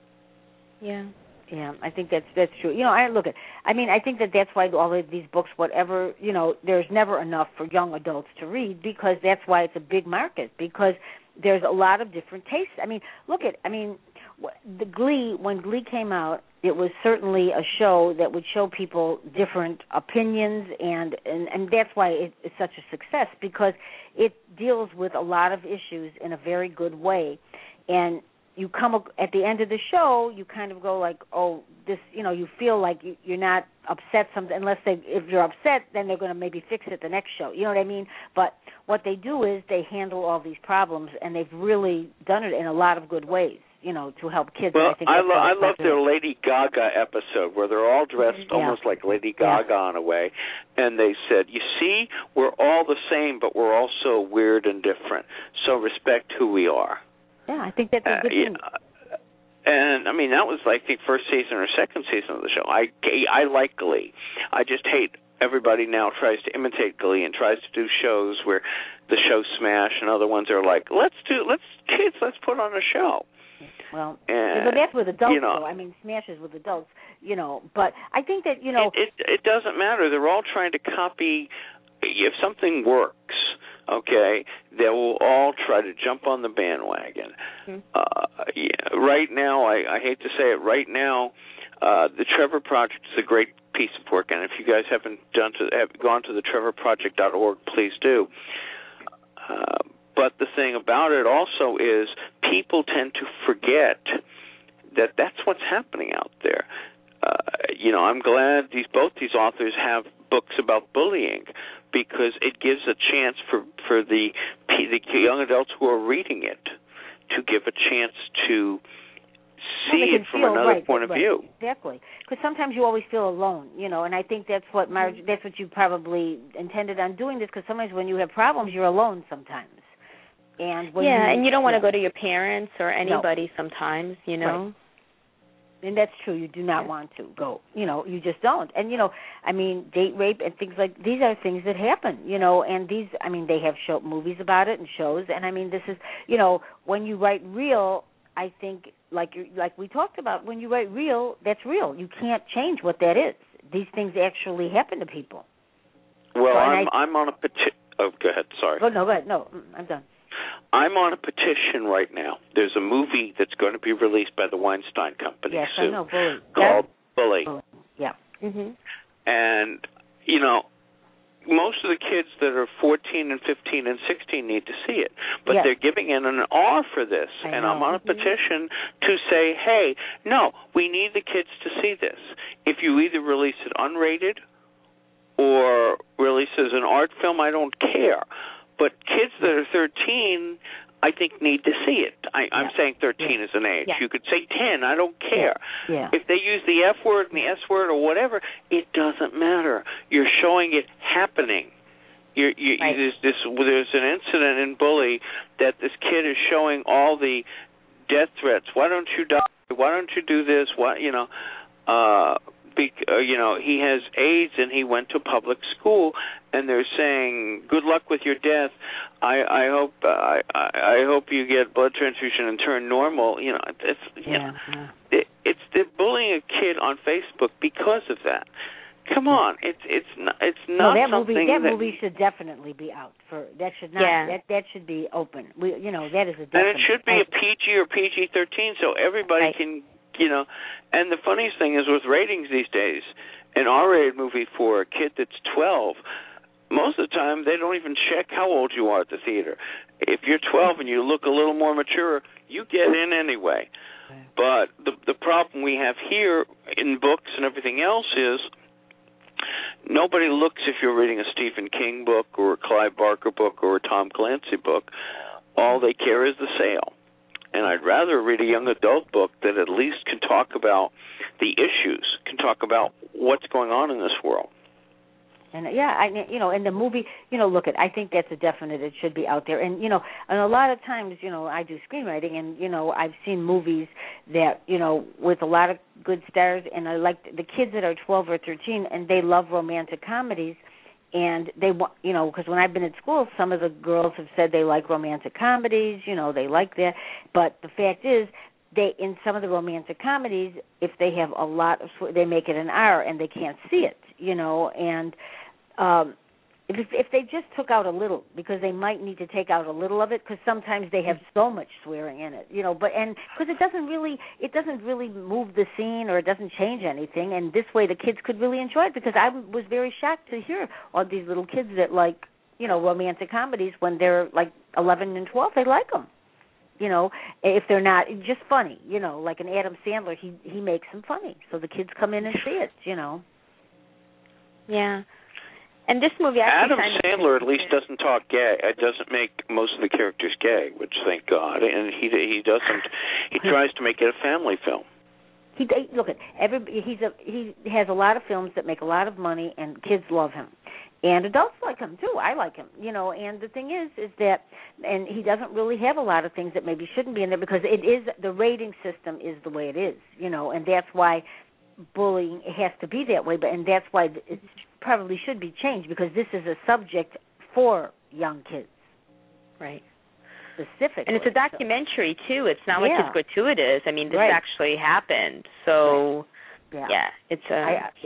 Yeah. Yeah, I think that's that's true. You know, I look at. I mean, I think that that's why all of these books, whatever, you know, there's never enough for young adults to read because that's why it's a big market because there's a lot of different tastes. I mean, look at. I mean, the Glee when Glee came out, it was certainly a show that would show people different opinions, and and, and that's why it, it's such a success because it deals with a lot of issues in a very good way, and. You come at the end of the show, you kind of go like, oh, this, you know, you feel like you, you're not upset. Some, unless they, if you're upset, then they're going to maybe fix it the next show. You know what I mean? But what they do is they handle all these problems, and they've really done it in a lot of good ways. You know, to help kids. Well, I, think I, that's lo- I love their Lady Gaga episode where they're all dressed yeah. almost like Lady Gaga yeah. in a way, and they said, "You see, we're all the same, but we're also weird and different. So respect who we are." Yeah, I think that's a good uh, thing. Yeah. And, I mean, that was like the first season or second season of the show. I, I like Glee. I just hate everybody now tries to imitate Glee and tries to do shows where the show smash and other ones are like, let's do, let's, kids, let's put on a show. Well, and, but that's with adults, you know, though. I mean, Smash is with adults, you know. But I think that, you know. It, it, it doesn't matter. They're all trying to copy if something works, okay, they will all try to jump on the bandwagon. Mm-hmm. Uh, yeah, right now, I, I hate to say it, right now, uh, the Trevor Project is a great piece of work, and if you guys haven't done to, have gone to the trevor project dot org, please do. Uh, but the thing about it also is people tend to forget that that's what's happening out there. Uh, you know, I'm glad these both these authors have books about bullying because it gives a chance for, for the, the young adults who are reading it to give a chance to see well, it from feel, another right, point of right, view. Exactly, because sometimes you always feel alone, you know, and I think that's what Marge, that's what you probably intended on doing this. Because sometimes when you have problems, you're alone sometimes. And when yeah, you, and you don't want to yeah. go to your parents or anybody no. sometimes, you know. Right. And that's true. You do not want to go. You know, you just don't. And, you know, I mean, date rape and things like these are things that happen, you know, and these, I mean, they have show, movies about it and shows. And, I mean, this is, you know, when you write real, I think, like like we talked about, when you write real, that's real. You can't change what that is. These things actually happen to people. Well, so, I'm, I, I'm on a petition. Oh, go ahead. Sorry. Oh, no, go ahead. No, I'm done. I'm on a petition right now. There's a movie that's going to be released by the Weinstein Company yes, soon. I know, Bully. Called yeah. Bully. Bully. Yeah. Mm-hmm. And, you know, most of the kids that are fourteen and fifteen and sixteen need to see it. But yes. they're giving in an R for this. I and know. I'm on a mm-hmm. petition to say, hey, no, we need the kids to see this. If you either release it unrated or release it as an art film, I don't care. But kids that are thirteen, I think, need to see it. I, yeah. I'm saying thirteen yeah. is an age. Yeah. You could say ten. I don't care. Yeah. Yeah. If they use the F word and the S word or whatever, it doesn't matter. You're showing it happening. You're, you, right. there's, this, there's an incident in Bully that this kid is showing all the death threats. Why don't you die? Why don't you do this? Why, you know, uh, be, uh, you know, he has AIDS and he went to public school, and they're saying, "Good luck with your death. I, I hope, uh, I, I hope you get blood transfusion and turn normal." You know, it's, you yeah. know, yeah. it, it's they're bullying a kid on Facebook because of that. Come on, it's it's not it's not no, that something movie, that, that movie should definitely be out. For that should not yeah. that that should be open. We, you know, that is a definite. and it should be a P G or P G thirteen, so everybody right. can, you know. And the funniest thing is with ratings these days, an R-rated movie for a kid that's twelve, most of the time they don't even check how old you are at the theater. If you're twelve and you look a little more mature, you get in anyway. But the the problem we have here in books and everything else is nobody looks if you're reading a Stephen King book or a Clive Barker book or a Tom Clancy book. All they care is the sale. And I'd rather read a young adult book that at least can talk about the issues, can talk about what's going on in this world. And yeah, I you know, and the movie, you know, look at, I think that's a definite. It should be out there. And you know, and a lot of times, you know, I do screenwriting, and you know, I've seen movies that, you know, with a lot of good stars, and I like the kids that are twelve or thirteen, and they love romantic comedies, and they want, you know, because when I've been at school, some of the girls have said they like romantic comedies, you know, they like that, but the fact is, they in some of the romantic comedies, if they have a lot of, they make it an R, and they can't see it, you know, and Um, if if they just took out a little, because they might need to take out a little of it, because sometimes they have so much swearing in it, you know. But and because it doesn't really it doesn't really move the scene, or it doesn't change anything. And this way, the kids could really enjoy it. Because I was very shocked to hear all these little kids that like, you know, romantic comedies when they're like eleven and twelve. They like them, you know. If they're not just funny, you know, like an Adam Sandler, he he makes them funny, so the kids come in and see it, you know. Yeah. And this movie actually Adam Sandler at least doesn't talk gay. It doesn't make most of the characters gay, which thank God. And he he doesn't. He tries to make it a family film. He look at every he's a he has a lot of films that make a lot of money, and kids love him, and adults like him too. I like him, you know. And the thing is, is that, and he doesn't really have a lot of things that maybe shouldn't be in there, because it is the rating system is the way it is, you know, and that's why bullying has to be that way. But and that's why it probably should be changed, because this is a subject for young kids, right? Specifically, and it's a documentary too. It's not yeah. like it's gratuitous. I mean, this right. actually happened. So, right. yeah. yeah, it's a I, yeah.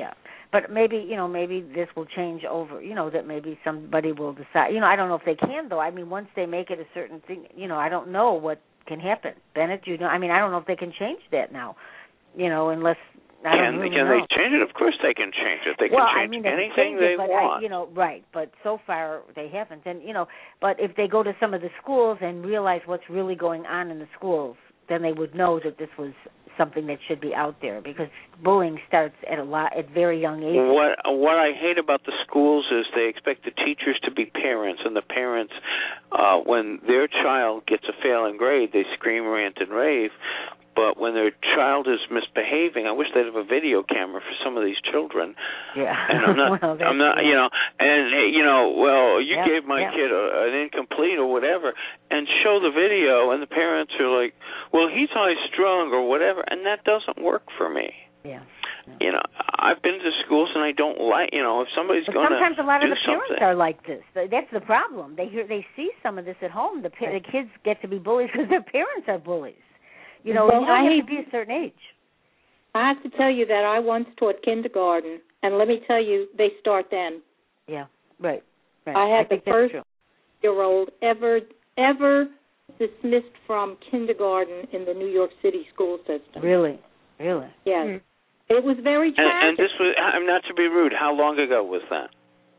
but maybe you know maybe this will change over. You know that maybe somebody will decide. You know I don't know if they can though. I mean once they make it a certain thing, you know I don't know what can happen. Bennett, you know I mean I don't know if they can change that now. You know unless. I can really can know. they change it? Of course they can change it. They can well, change I mean, they anything change it, they but want. I, you know, right. But so far they haven't. And, you know, but if they go to some of the schools and realize what's really going on in the schools, then they would know that this was something that should be out there because bullying starts at a lot at very young ages. What what I hate about the schools is they expect the teachers to be parents, and the parents, uh, when their child gets a failing grade, they scream, rant, and rave. But when their child is misbehaving, I wish they'd have a video camera for some of these children. Yeah. And I'm not, well, I'm not, you know, and you know, well, you yep, gave my yep. kid a, an incomplete or whatever, and show the video, and the parents are like, well, he's high strung or whatever, and that doesn't work for me. Yeah. yeah. You know, I've been to schools and I don't like, you know, if somebody's going to sometimes a lot of the parents something. are like this. That's the problem. They hear, they see some of this at home. The, the kids get to be bullies because their parents are bullies. You know, well, you don't I have to be a certain age. I have to tell you that I once taught kindergarten, and let me tell you, they start then. Yeah, right. right. I had I the first year-old ever ever dismissed from kindergarten in the New York City school system. Really, really. Yes. Mm-hmm. It was very tragic. And, and this was, I'm not to be rude, how long ago was that?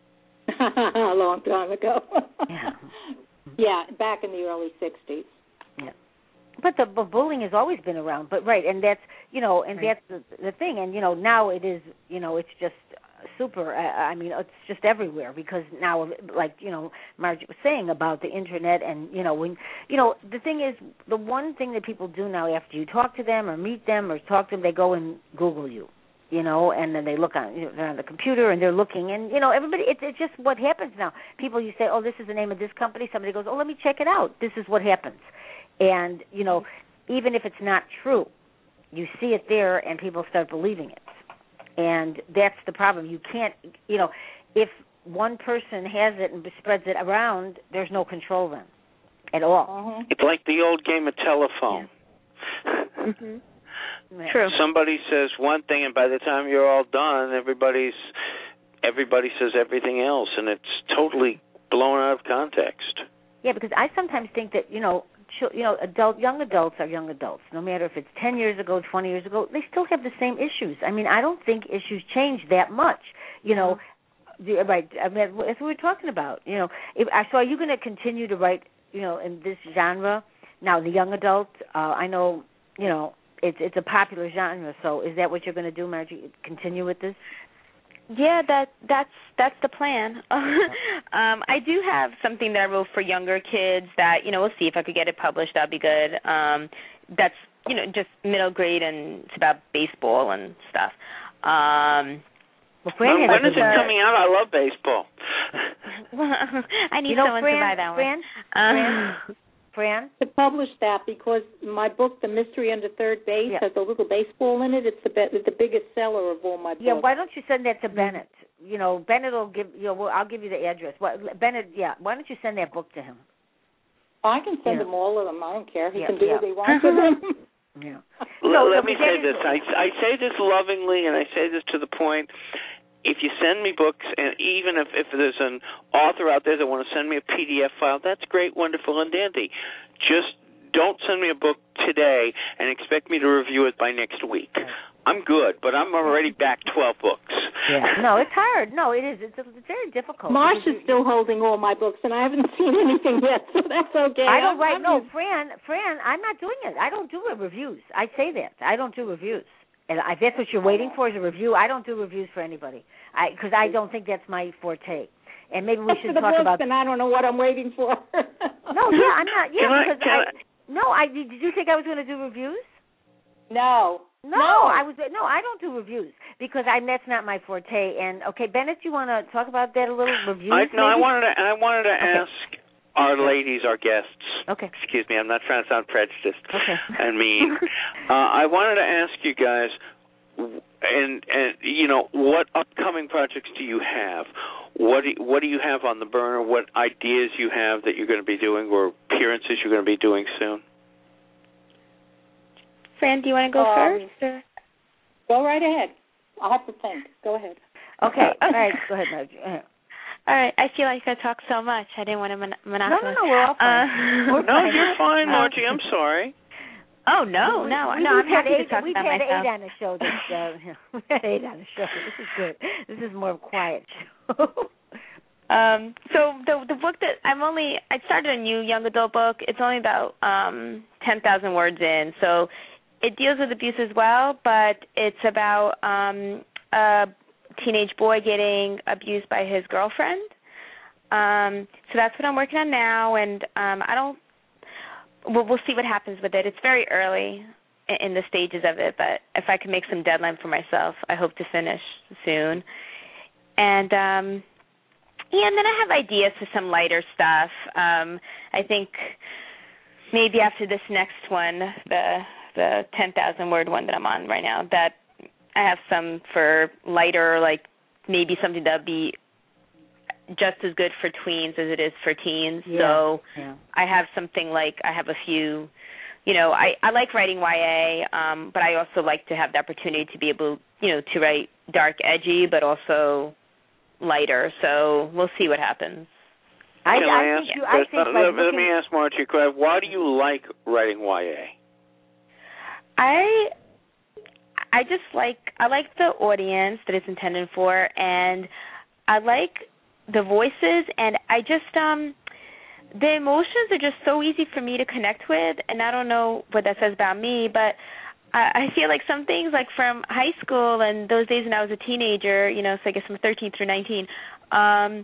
A long time ago. yeah. yeah, back in the early sixties. Yeah. But the but bullying has always been around, but right, and that's you know, and right. that's the, the thing, and you know, now it is, you know, it's just super. I, I mean, it's just everywhere because now, like you know, Margie was saying about the internet, and you know, when you know, the thing is, the one thing that people do now after you talk to them or meet them or talk to them, they go and Google you, you know, and then they look on, you know, they're on the computer and they're looking, and you know, everybody, it's, it's just what happens now. People, you say, oh, this is the name of this company. Somebody goes, oh, let me check it out. This is what happens. And, you know, even if it's not true, you see it there and people start believing it. And that's the problem. You can't, you know, if one person has it and spreads it around, there's no control then at all. Uh-huh. It's like the old game of telephone. Yeah. mm-hmm. True. Somebody says one thing, and by the time you're all done, everybody's everybody says everything else, and it's totally blown out of context. Yeah, because I sometimes think that, you know, you know, adult, young adults are young adults. No matter if it's ten years ago, twenty years ago, they still have the same issues. I mean, I don't think issues change that much. You know, the, right? I mean, that's what we're talking about. You know, if, so are you going to continue to write, you know, in this genre? Now, the young adult, uh, I know, you know, it's it's a popular genre. So is that what you're going to do, Margie? Continue with this? Yeah, that that's that's the plan. um, I do have something that I wrote for younger kids that, you know, we'll see if I could get it published. That'd be good. Um, that's, you know, just middle grade, and it's about baseball and stuff. Um, well, Fran, when when is it coming out? I love baseball. I need you know, someone Fran, to buy that Fran, one. Fran, Um, Fran? To publish that because my book, The Mystery Under Third Base, yeah. has a little baseball in it. It's the be- it's the biggest seller of all my books. Yeah, why don't you send that to Bennett? You know, Bennett will give you know, well, I'll give you the address. What, Bennett, yeah, why don't you send that book to him? I can send yeah. him all of them. I don't care. He yeah, can do yeah. what he wants with them. Yeah. Well, no, let no, me say this. I, I say this lovingly, and I say this to the point. If you send me books, and even if, if there's an author out there that want to send me a P D F file, that's great, wonderful, and dandy. Just don't send me a book today and expect me to review it by next week. I'm good, but I'm already back twelve books. Yeah. No, it's hard. No, it is. It's, it's very difficult. Marsha's still holding all my books, and I haven't seen anything yet, so that's okay. I don't write. I'm, No, Fran, Fran, I'm not doing it. I don't do reviews. I say that. I don't do reviews. And if that's what you're waiting for is a review, I don't do reviews for anybody because I, I don't think that's my forte. And maybe we should for the talk books, about. And I don't know what I'm waiting for. No, yeah, I'm not. Yeah, Can I- because can I, I- no, I did you think I was going to do reviews? No. No, No. I was no, I don't do reviews because I that's not my forte. And okay, Bennett, you want to talk about that a little? Reviews? I, no, I maybe? wanted to. I wanted to Okay. ask our ladies, our guests. Okay. Excuse me, I'm not trying to sound prejudiced Okay. and mean. uh, I wanted to ask you guys, and and you know, what upcoming projects do you have? What do, what do you have on the burner? What ideas you have that you're going to be doing, or appearances you're going to be doing soon? Fran, do you want to go Um, first? Or? Go right ahead. I'll have to think. Go ahead. Okay, all right, go ahead, Margie. Uh, All right, I feel like I talk so much. I didn't want to mon- monopolize. No, no, no, we're all fine. Uh, we're no, fine. you're fine, Margie. I'm sorry. Oh no, no, we, no! I'm had happy eight, to talk we've about had myself. eight on the show. This, uh, we've had eight on the show. This is good. This is more of a quiet show. Um, so the the book that I'm only I started a new young adult book. It's only about um, ten thousand words in, so it deals with abuse as well, but it's about um, a teenage boy getting abused by his girlfriend. Um, so that's what I'm working on now, and um, I don't. We'll, we'll see what happens with it. It's very early in, in the stages of it, but if I can make some deadline for myself, I hope to finish soon. And um, yeah, and then I have ideas for some lighter stuff. Um, I think maybe after this next one, the the ten thousand word one that I'm on right now, that I have some for lighter, like maybe something that would be just as good for tweens as it is for teens. Yeah, so yeah. I have something like I have a few, you know, I, I like writing Y A, um, but I also like to have the opportunity to be able, you know, to write dark, edgy, but also lighter. So we'll see what happens. I, Can I, I, I ask? think you, I think let, like let, looking, let me ask Margie. Why do you like writing Y A? I I just like I like the audience that it's intended for, and I like the voices, and I just um the emotions are just so easy for me to connect with, and I don't know what that says about me, but I, I feel like some things like from high school and those days when I was a teenager, you know, so I guess from thirteen through nineteen, um,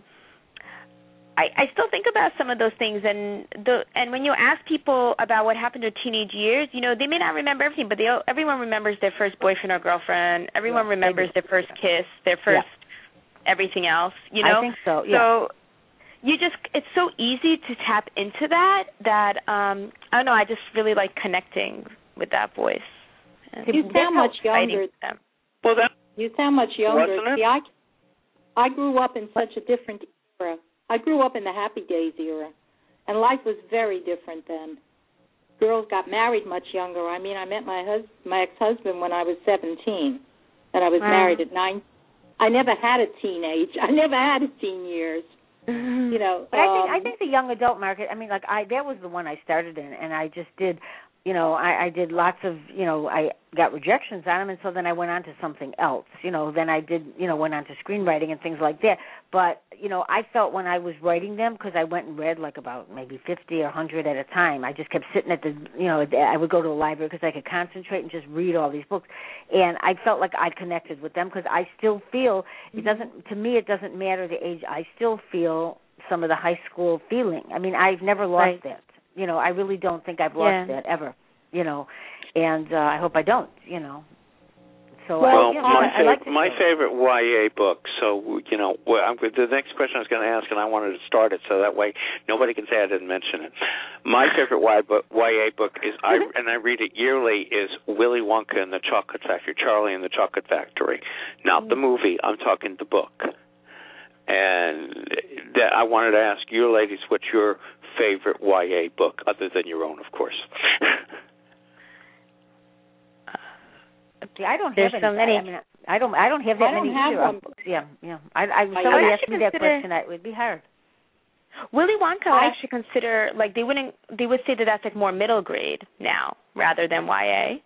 I, I still think about some of those things, and the and when you ask people about what happened to teenage years, you know, they may not remember everything, but they everyone remembers their first boyfriend or girlfriend. Everyone yeah, remembers their first kiss, their first yeah. everything else. You know, I think so. Yeah. So you just it's so easy to tap into that that um, I don't know. I just really like connecting with that voice. And You sound much younger. Them. Well, that You sound much younger. wasn't it? See, I, I grew up in such a different era. I grew up in the Happy Days era, and life was very different then. Girls got married much younger. I mean, I met my hus- my ex-husband when I was seventeen, and I was Wow. married at nine. I never had a teenage. I never had a teen years. You know, But I um, think I think the young adult market. I mean, like I that was the one I started in, and I just did. You know, I, I did lots of, you know, I got rejections on them, and so then I went on to something else. You know, then I did, you know, went on to screenwriting and things like that. But, you know, I felt when I was writing them, because I went and read like about maybe fifty or one hundred at a time. I just kept sitting at the, you know, I would go to the library because I could concentrate and just read all these books. And I felt like I connected with them because I still feel, it doesn't, to me it doesn't matter the age, I still feel some of the high school feeling. I mean, I've never lost Right. that. You know, I really don't think I've lost Yeah. that ever. You know, and uh, I hope I don't. You know, so Well, I, you know, my, I, I like fav- to my show it. favorite Y A book. So you know, well, I'm, the next question I was going to ask, and I wanted to start it so that way nobody can say I didn't mention it. My favorite Y, book, Y A book is, I and I read it yearly, is Willy Wonka and the Chocolate Factory, Charlie and the Chocolate Factory. Not the movie. I'm talking the book. And that I wanted to ask you ladies, what's your favorite Y A book, other than your own, of course? See, I don't There's have so any. many. I mean, I don't. I don't have that I don't many have either. one. Books. Yeah, yeah. I, I I somebody would asked me actually that consider- question. I, it would be hard. Willy Wonka I would I- actually consider, like, they wouldn't, they would say that that's like more middle grade now rather than Y A.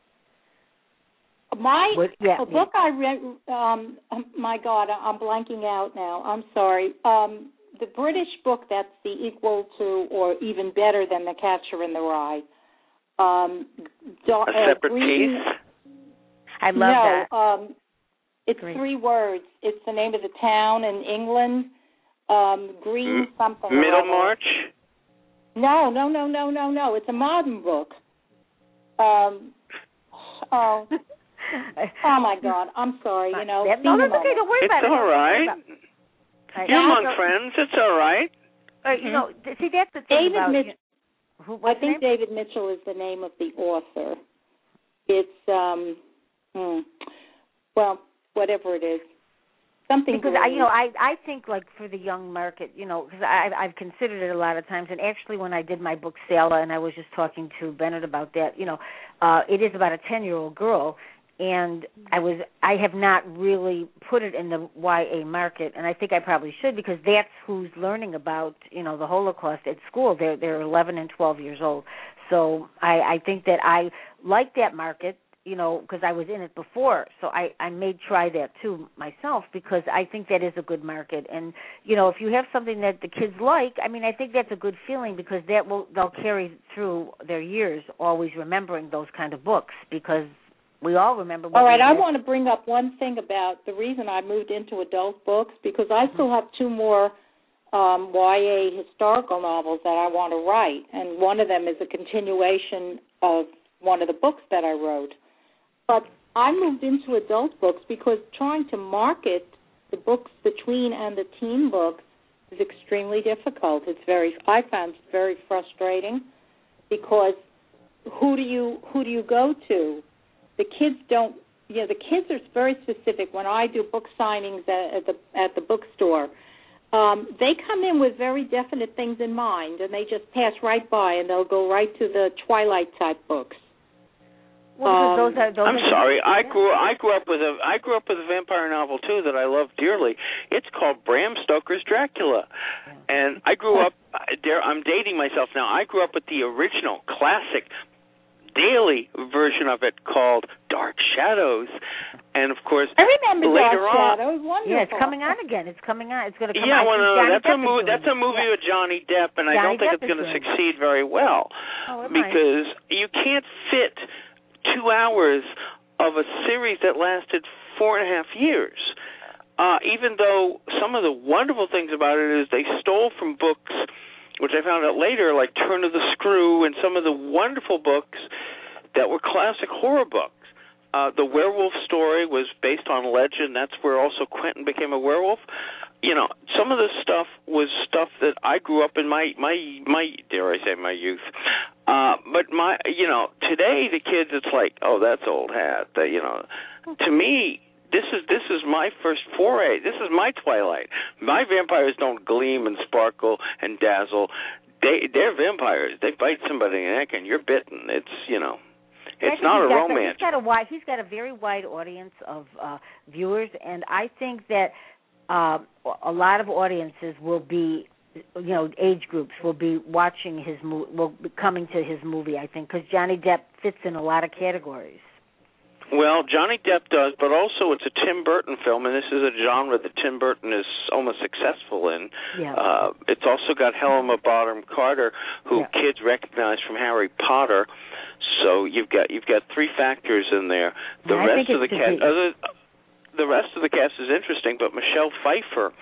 My What- yeah, a book I read. Um, my God, I'm blanking out now. I'm sorry. Um, the British book that's the equal to, or even better than The Catcher in the Rye. Um, do, A uh, Separate Green, Peace? I love no, that. um, it's Great. three words. It's the name of the town in England. Um, Green M- something. or Middlemarch? other. No, no, no, no, no, no. It's a modern book. Um, oh, oh my God. I'm sorry. You know. That- no, that's okay. Don't worry It's about it. all Don't worry right. about it. Right. You're Now, among so- friends. It's all right. uh, you know, th- see, that's the thing David about. Mitchell. Who, I what's think his name? David Mitchell is the name of the author. It's um, hmm, well, whatever it is, something. Because I, you know, I I think like for the young market, you know, because I I've considered it a lot of times, and actually when I did my book Sala, and I was just talking to Bennett about that, you know, uh, it is about a ten-year-old girl, and I was I have not really put it in the Y A market, and I think I probably should, because that's who's learning about, you know, the Holocaust at school. They're they're eleven and twelve years old. So I, I think that I like that market, you know, because I was in it before. So I, I may try that too myself, because I think that is a good market. And, you know, if you have something that the kids like, I mean, I think that's a good feeling, because that will they'll carry through their years always remembering those kind of books, because we all remember. What all right, I did. want to bring up one thing about the reason I moved into adult books, because I still have two more um, Y A historical novels that I want to write, and one of them is a continuation of one of the books that I wrote. But I moved into adult books because trying to market the books, the tween and the teen books, is extremely difficult. It's very, I found it very frustrating, because who do you who do you go to? The kids don't, you know, the kids are very specific. When I do book signings at, at the at the bookstore, um, they come in with very definite things in mind, and they just pass right by, and they'll go right to the Twilight type books. Well, um, those are, those I'm are sorry. I grew I grew up with a I grew up with a vampire novel too that I love dearly. It's called Bram Stoker's Dracula, and I grew up. I'm dating myself now. I grew up with the original classic daily version of it called Dark Shadows, and of course, I remember later Dark on, Shadows. Wonderful. Yeah, it's coming on again. It's coming on. It's going to come yeah, on. well, no, that's Depp a movie. That's a movie yeah. with Johnny Depp, and Johnny I don't think Depp it's going to doing succeed very well, oh, because might. You can't fit two hours of a series that lasted four and a half years. Uh, even though some of the wonderful things about it is they stole from books, which I found out later, like Turn of the Screw and some of the wonderful books that were classic horror books. Uh, the werewolf story was based on legend. That's where also Quentin became a werewolf. You know, some of the stuff was stuff that I grew up in my, my, my dare I say, my youth. Uh, but, my, you know, today the kids, it's like, oh, that's old hat. That, you know, to me, This is this is my first foray. This is my Twilight. My vampires don't gleam and sparkle and dazzle. They they're vampires. They bite somebody in the neck and you're bitten. It's you know, it's not a got, romance. He's got a wide. He's got a very wide audience of uh, viewers, and I think that uh, a lot of audiences will be, you know, age groups will be watching his movie, will be coming to his movie. I think because Johnny Depp fits in a lot of categories. Well, Johnny Depp does, but also it's a Tim Burton film, and this is a genre that Tim Burton is almost successful in. Yeah. Uh, it's also got Helena Bonham Carter, who yeah. kids recognize from Harry Potter. So you've got you've got three factors in there. The yeah, rest of the cast, other, the rest of the cast is interesting, but Michelle Pfeiffer,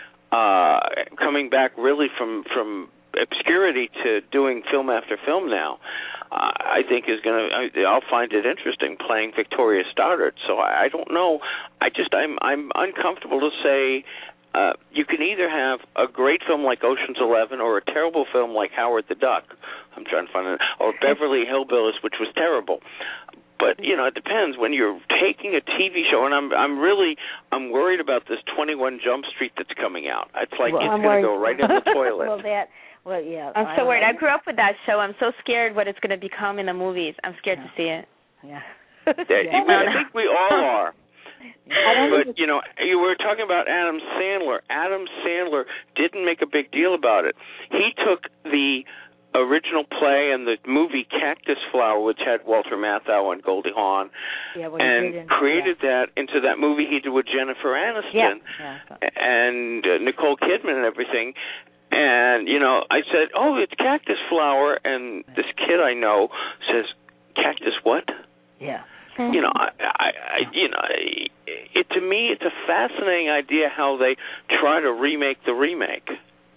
uh, coming back really from from obscurity to doing film after film now, uh, I think is going to, I'll find it interesting playing Victoria Stoddard. So I, I don't know. I just, I'm I'm uncomfortable to say uh, you can either have a great film like Ocean's Eleven or a terrible film like Howard the Duck. I'm trying to find it. Or Beverly Hillbillies, which was terrible. But, you know, it depends. When you're taking a T V show, and I'm I'm really, I'm worried about this twenty-one Jump Street that's coming out. It's like well, it's going to go right in the toilet. well, that... Well, yeah. I'm I so worried. know. I grew up with that show. I'm so scared what it's going to become in the movies. I'm scared yeah. to see it. Yeah. yeah. I think we all are. But, you know, you were talking about Adam Sandler. Adam Sandler didn't make a big deal about it. He took the original play and the movie Cactus Flower, which had Walter Matthau and Goldie Hawn, yeah, well, and in, created yeah. that into that movie he did with Jennifer Aniston yeah. Yeah. and uh, Nicole Kidman and everything. And, you know, I said, oh, it's Cactus Flower, and this kid I know says, Cactus what? Yeah. You know, I, I, I you know, it to me, it's a fascinating idea how they try to remake the remake.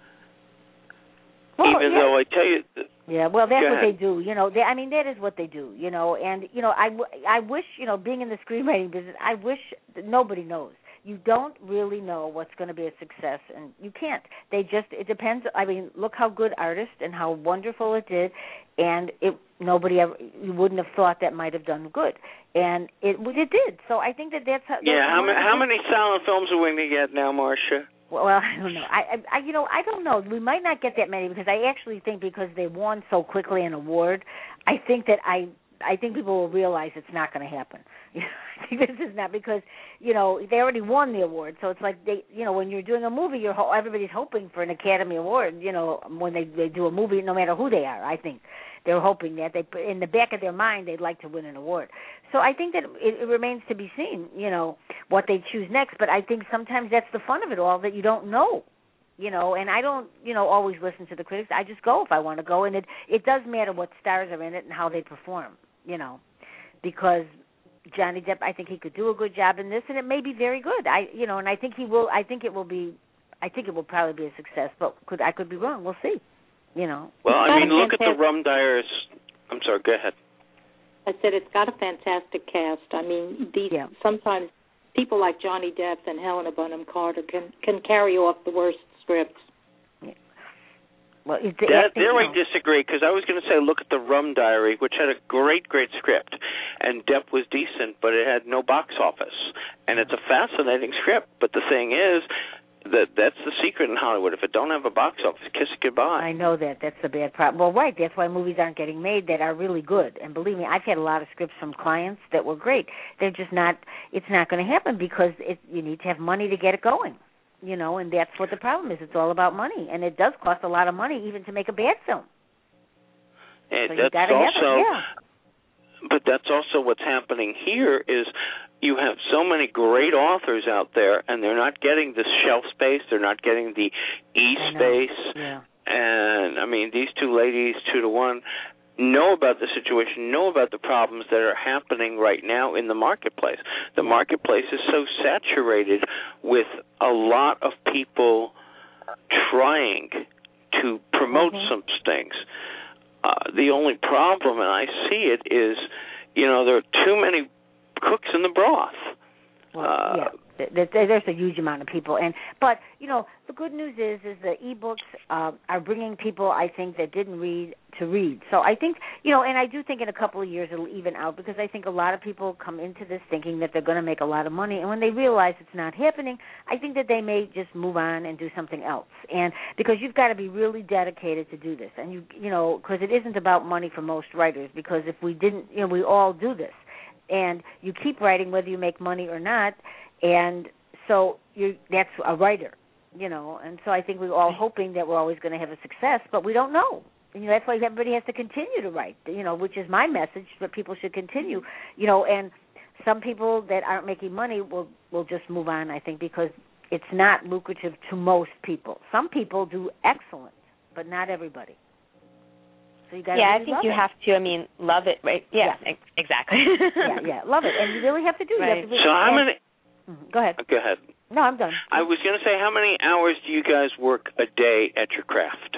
Well, Even yeah. though I tell you, yeah, well, that's Go what ahead. they do. You know, they, I mean, that is what they do. You know, and you know, I, w- I wish, you know, being in the screenwriting business, I wish that nobody knows. You don't really know what's going to be a success, and you can't. They just, it depends. I mean, look how good artist and how wonderful it did, and it nobody ever, you wouldn't have thought that might have done good, and it it did. So I think that that's how. yeah. That's How, ma- how many silent films are we going to get now, Marcia? Well, I don't know. I, I, you know, I don't know. We might not get that many because I actually think because they won so quickly an award, I think that I I think people will realize it's not going to happen. I think this is not because, you know, they already won the award. So it's like they, you know, when you're doing a movie, you're ho- everybody's hoping for an Academy Award. You know, when they they do a movie, no matter who they are, I think they're hoping that they, in the back of their mind, they'd like to win an award. So I think that it, it remains to be seen, you know, what they choose next. But I think sometimes that's the fun of it all, that you don't know. You know, and I don't, you know, always listen to the critics. I just go if I want to go, and it it does matter what stars are in it and how they perform, you know, because Johnny Depp, I think he could do a good job in this, and it may be very good. I, you know, and I think he will. I think it will be. I think it will probably be a success, but could I could be wrong. We'll see. You know. Well, I mean, look at the Rum Diaries. I'm sorry. Go ahead. I said it's got a fantastic cast. I mean, these yeah. sometimes people like Johnny Depp and Helena Bonham Carter can can carry off the worst scripts. Yeah. Well, it's, that, I there know. I disagree, because I was going to say look at the Rum Diary, which had a great, great script, and Depp was decent, but it had no box office, and it's a fascinating script. But the thing is, that that's the secret in Hollywood. If it don't have a box office, kiss it goodbye. I know that. That's the bad problem. Well, right. That's why movies aren't getting made that are really good. And believe me, I've had a lot of scripts from clients that were great. They're just not. It's not going to happen because it, you need to have money to get it going. You know, and that's what the problem is. It's all about money, and it does cost a lot of money even to make a bad film. And so that's you also, have it. Yeah. But that's also what's happening here is you have so many great authors out there, and they're not getting the shelf space. They're not getting the e-space. Yeah. And, I mean, these two ladies, two to one, know about the situation, know about the problems that are happening right now in the marketplace. The marketplace is so saturated with a lot of people trying to promote mm-hmm. some things. Uh, the only problem, and I see it, is, you know, there are too many cooks in the broth. Well, uh, yeah. There's a huge amount of people, and but you know the good news is is the ebooks uh, are bringing people, I think, that didn't read to read. So I think you know, and I do think in a couple of years it'll even out, because I think a lot of people come into this thinking that they're going to make a lot of money, and when they realize it's not happening, I think that they may just move on and do something else. And because you've got to be really dedicated to do this, and you you know because it isn't about money for most writers. Because if we didn't, you know, we all do this, and you keep writing whether you make money or not. And so you that's a writer, you know, and so I think we're all hoping that we're always going to have a success, but we don't know. And, you know, that's why everybody has to continue to write, you know, which is my message, that people should continue, you know, and some people that aren't making money will, will just move on, I think, because it's not lucrative to most people. Some people do excellent, but not everybody. So you gotta yeah, really I think love you it. have to, I mean, love it, right? Yeah, yeah. ex- exactly. yeah, yeah, love it. And you really have to do it. Right. You have to be, so how and, many... Go ahead. Go ahead. No, I'm done. I was going to say, how many hours do you guys work a day at your craft?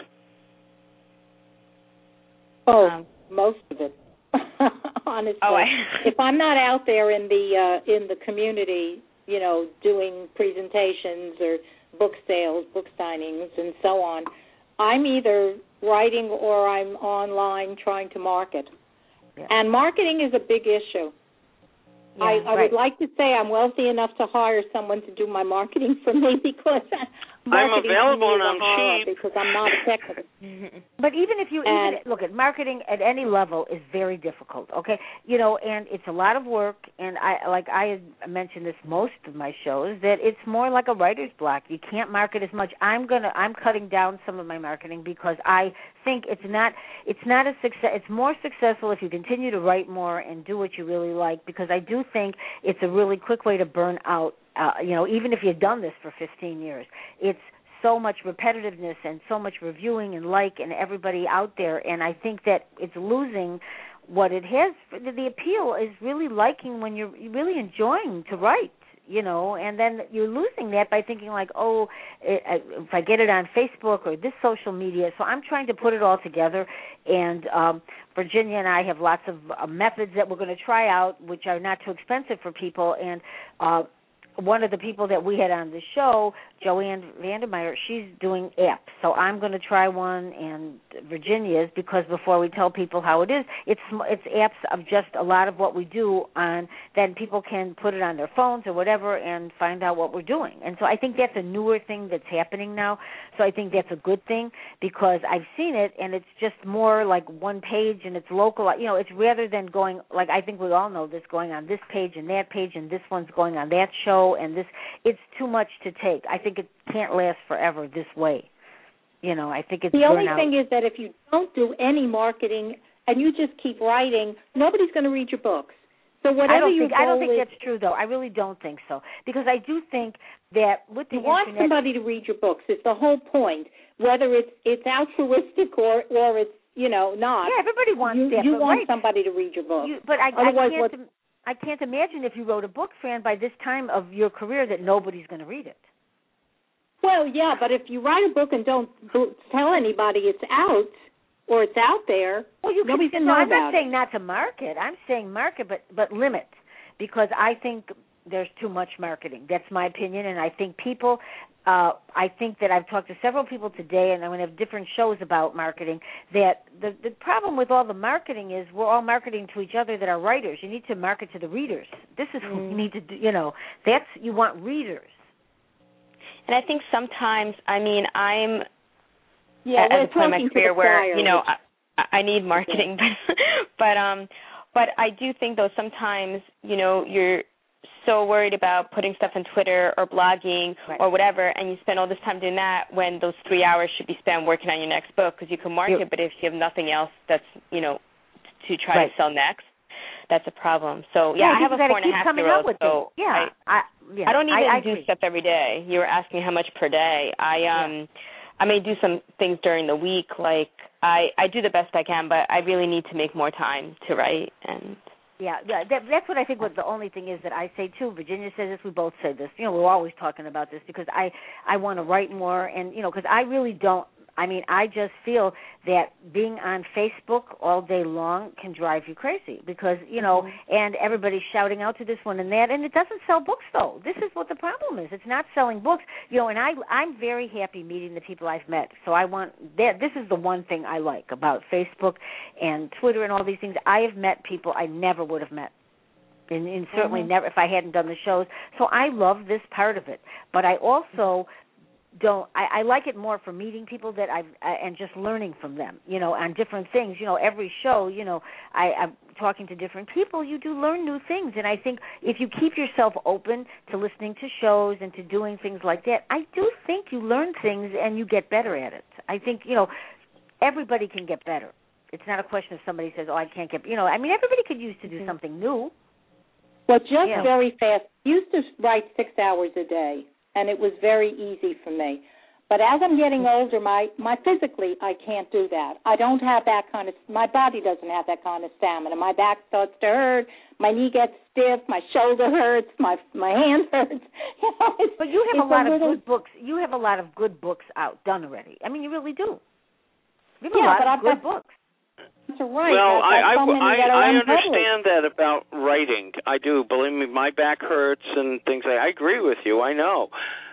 Oh, um, most of it. Honestly, oh, I... if I'm not out there in the uh, in the community, you know, doing presentations or book sales, book signings, and so on, I'm either writing or I'm online trying to market. Yeah. And marketing is a big issue. Yeah, I, I right. would like to say I'm wealthy enough to hire someone to do my marketing for me, because marketing I'm available to me is and I'm a horror cheap. because I'm not a technical. But even if you And- even look at marketing at any level is very difficult. Okay, you know, and it's a lot of work. And I like I mentioned this most of my shows, that it's more like a writer's block. You can't market as much. I'm gonna I'm cutting down some of my marketing because I think it's not it's not a success. It's more successful if you continue to write more and do what you really like, because I do think it's a really quick way to burn out. Uh, you know, even if you've done this for fifteen years, it's so much repetitiveness and so much reviewing and like and everybody out there, and I think that it's losing what it has. The appeal is really liking when you're really enjoying to write, you know, and then you're losing that by thinking like, oh, if I get it on Facebook or this social media. So I'm trying to put it all together, and um, Virginia and I have lots of uh, methods that we're going to try out, which are not too expensive for people, and uh, one of the people that we had on the show, Joanne Vandermeyer, she's doing apps. So I'm going to try one, and Virginia's, because before we tell people how it is, it's it's apps of just a lot of what we do on, then people can put it on their phones or whatever and find out what we're doing. And so I think that's a newer thing that's happening now. So I think that's a good thing, because I've seen it, and it's just more like one page, and it's local. You know, it's rather than going, like I think we all know this, going on this page and that page, and this one's going on that show, and this, it's too much to take. I think it can't last forever this way. You know, I think it's the only burnout. thing is that if you don't do any marketing and you just keep writing, nobody's going to read your books. So whatever I don't your think, I don't think is, that's true, though. I really don't think so, because I do think that with the you want internet, somebody to read your books. It's the whole point. Whether it's it's altruistic or or it's you know not. Yeah, everybody wants you, that. You but want right. somebody to read your book. You, but I, Otherwise, I can't. I can't imagine if you wrote a book, Fran, by this time of your career that nobody's going to read it. Well, yeah, but if you write a book and don't tell anybody it's out or it's out there, well, you nobody's can, going to no, know I'm about not saying not to market. I'm saying market, but but limit, because I think there's too much marketing. That's my opinion, and I think people. Uh, I think that I've talked to several people today, and I'm going to have different shows about marketing, that the, the problem with all the marketing is we're all marketing to each other that are writers. You need to market to the readers. This is mm. what you need to do. You know, that's, you want readers. And I think sometimes, I mean, I'm yeah, at a point in my career where, choir, you know, which, I, I need marketing. yeah. but um, but I do think, though, sometimes, you know, you're so worried about putting stuff on Twitter or blogging right. or whatever, and you spend all this time doing that when those three hours should be spent working on your next book, because you can market, yep. but if you have nothing else that's, you know, to try right. to sell next, that's a problem. So, yeah, yeah I have a four and a half year old, so yeah. I, I, yeah. I don't even I, I do agree. stuff every day. You were asking how much per day. I um, yeah. I may do some things during the week, like I, I do the best I can, but I really need to make more time to write. And Yeah, yeah, that, that's what I think. What the only thing is that I say too. Virginia says this. We both say this. You know, we're always talking about this, because I I want to write more, and you know, because I really don't. I mean, I just feel that being on Facebook all day long can drive you crazy, because, you know, mm-hmm. and everybody's shouting out to this one and that, and it doesn't sell books, though. This is what the problem is. It's not selling books. You know, and I, I'm very happy meeting the people I've met. So I want that. This is the one thing I like about Facebook and Twitter and all these things. I have met people I never would have met. And, and certainly mm-hmm. never if I hadn't done the shows. So I love this part of it. But I also don't I, I like it more for meeting people that I've uh, and just learning from them, you know, on different things. You know, every show, you know, I, I'm talking to different people. You do learn new things, and I think if you keep yourself open to listening to shows and to doing things like that, I do think you learn things and you get better at it. I think, you know, everybody can get better. It's not a question if somebody says, "Oh, I can't get," you know. I mean, everybody could use to do something new. Well, just yeah. very fast. I used to write six hours a day, and it was very easy for me. But as I'm getting older, my, my physically, I can't do that. I don't have that kind of, my body doesn't have that kind of stamina. My back starts to hurt, my knee gets stiff, my shoulder hurts, my my hand hurts. You know, but you have a lot a of little, good books. You have a lot of good books out, done already. I mean, you really do. You have yeah, a lot but of I've good got, books. Right. Well, I I, so I, I understand unpublished. that about writing. I do. Believe me, my back hurts and things like. I agree with you. I know.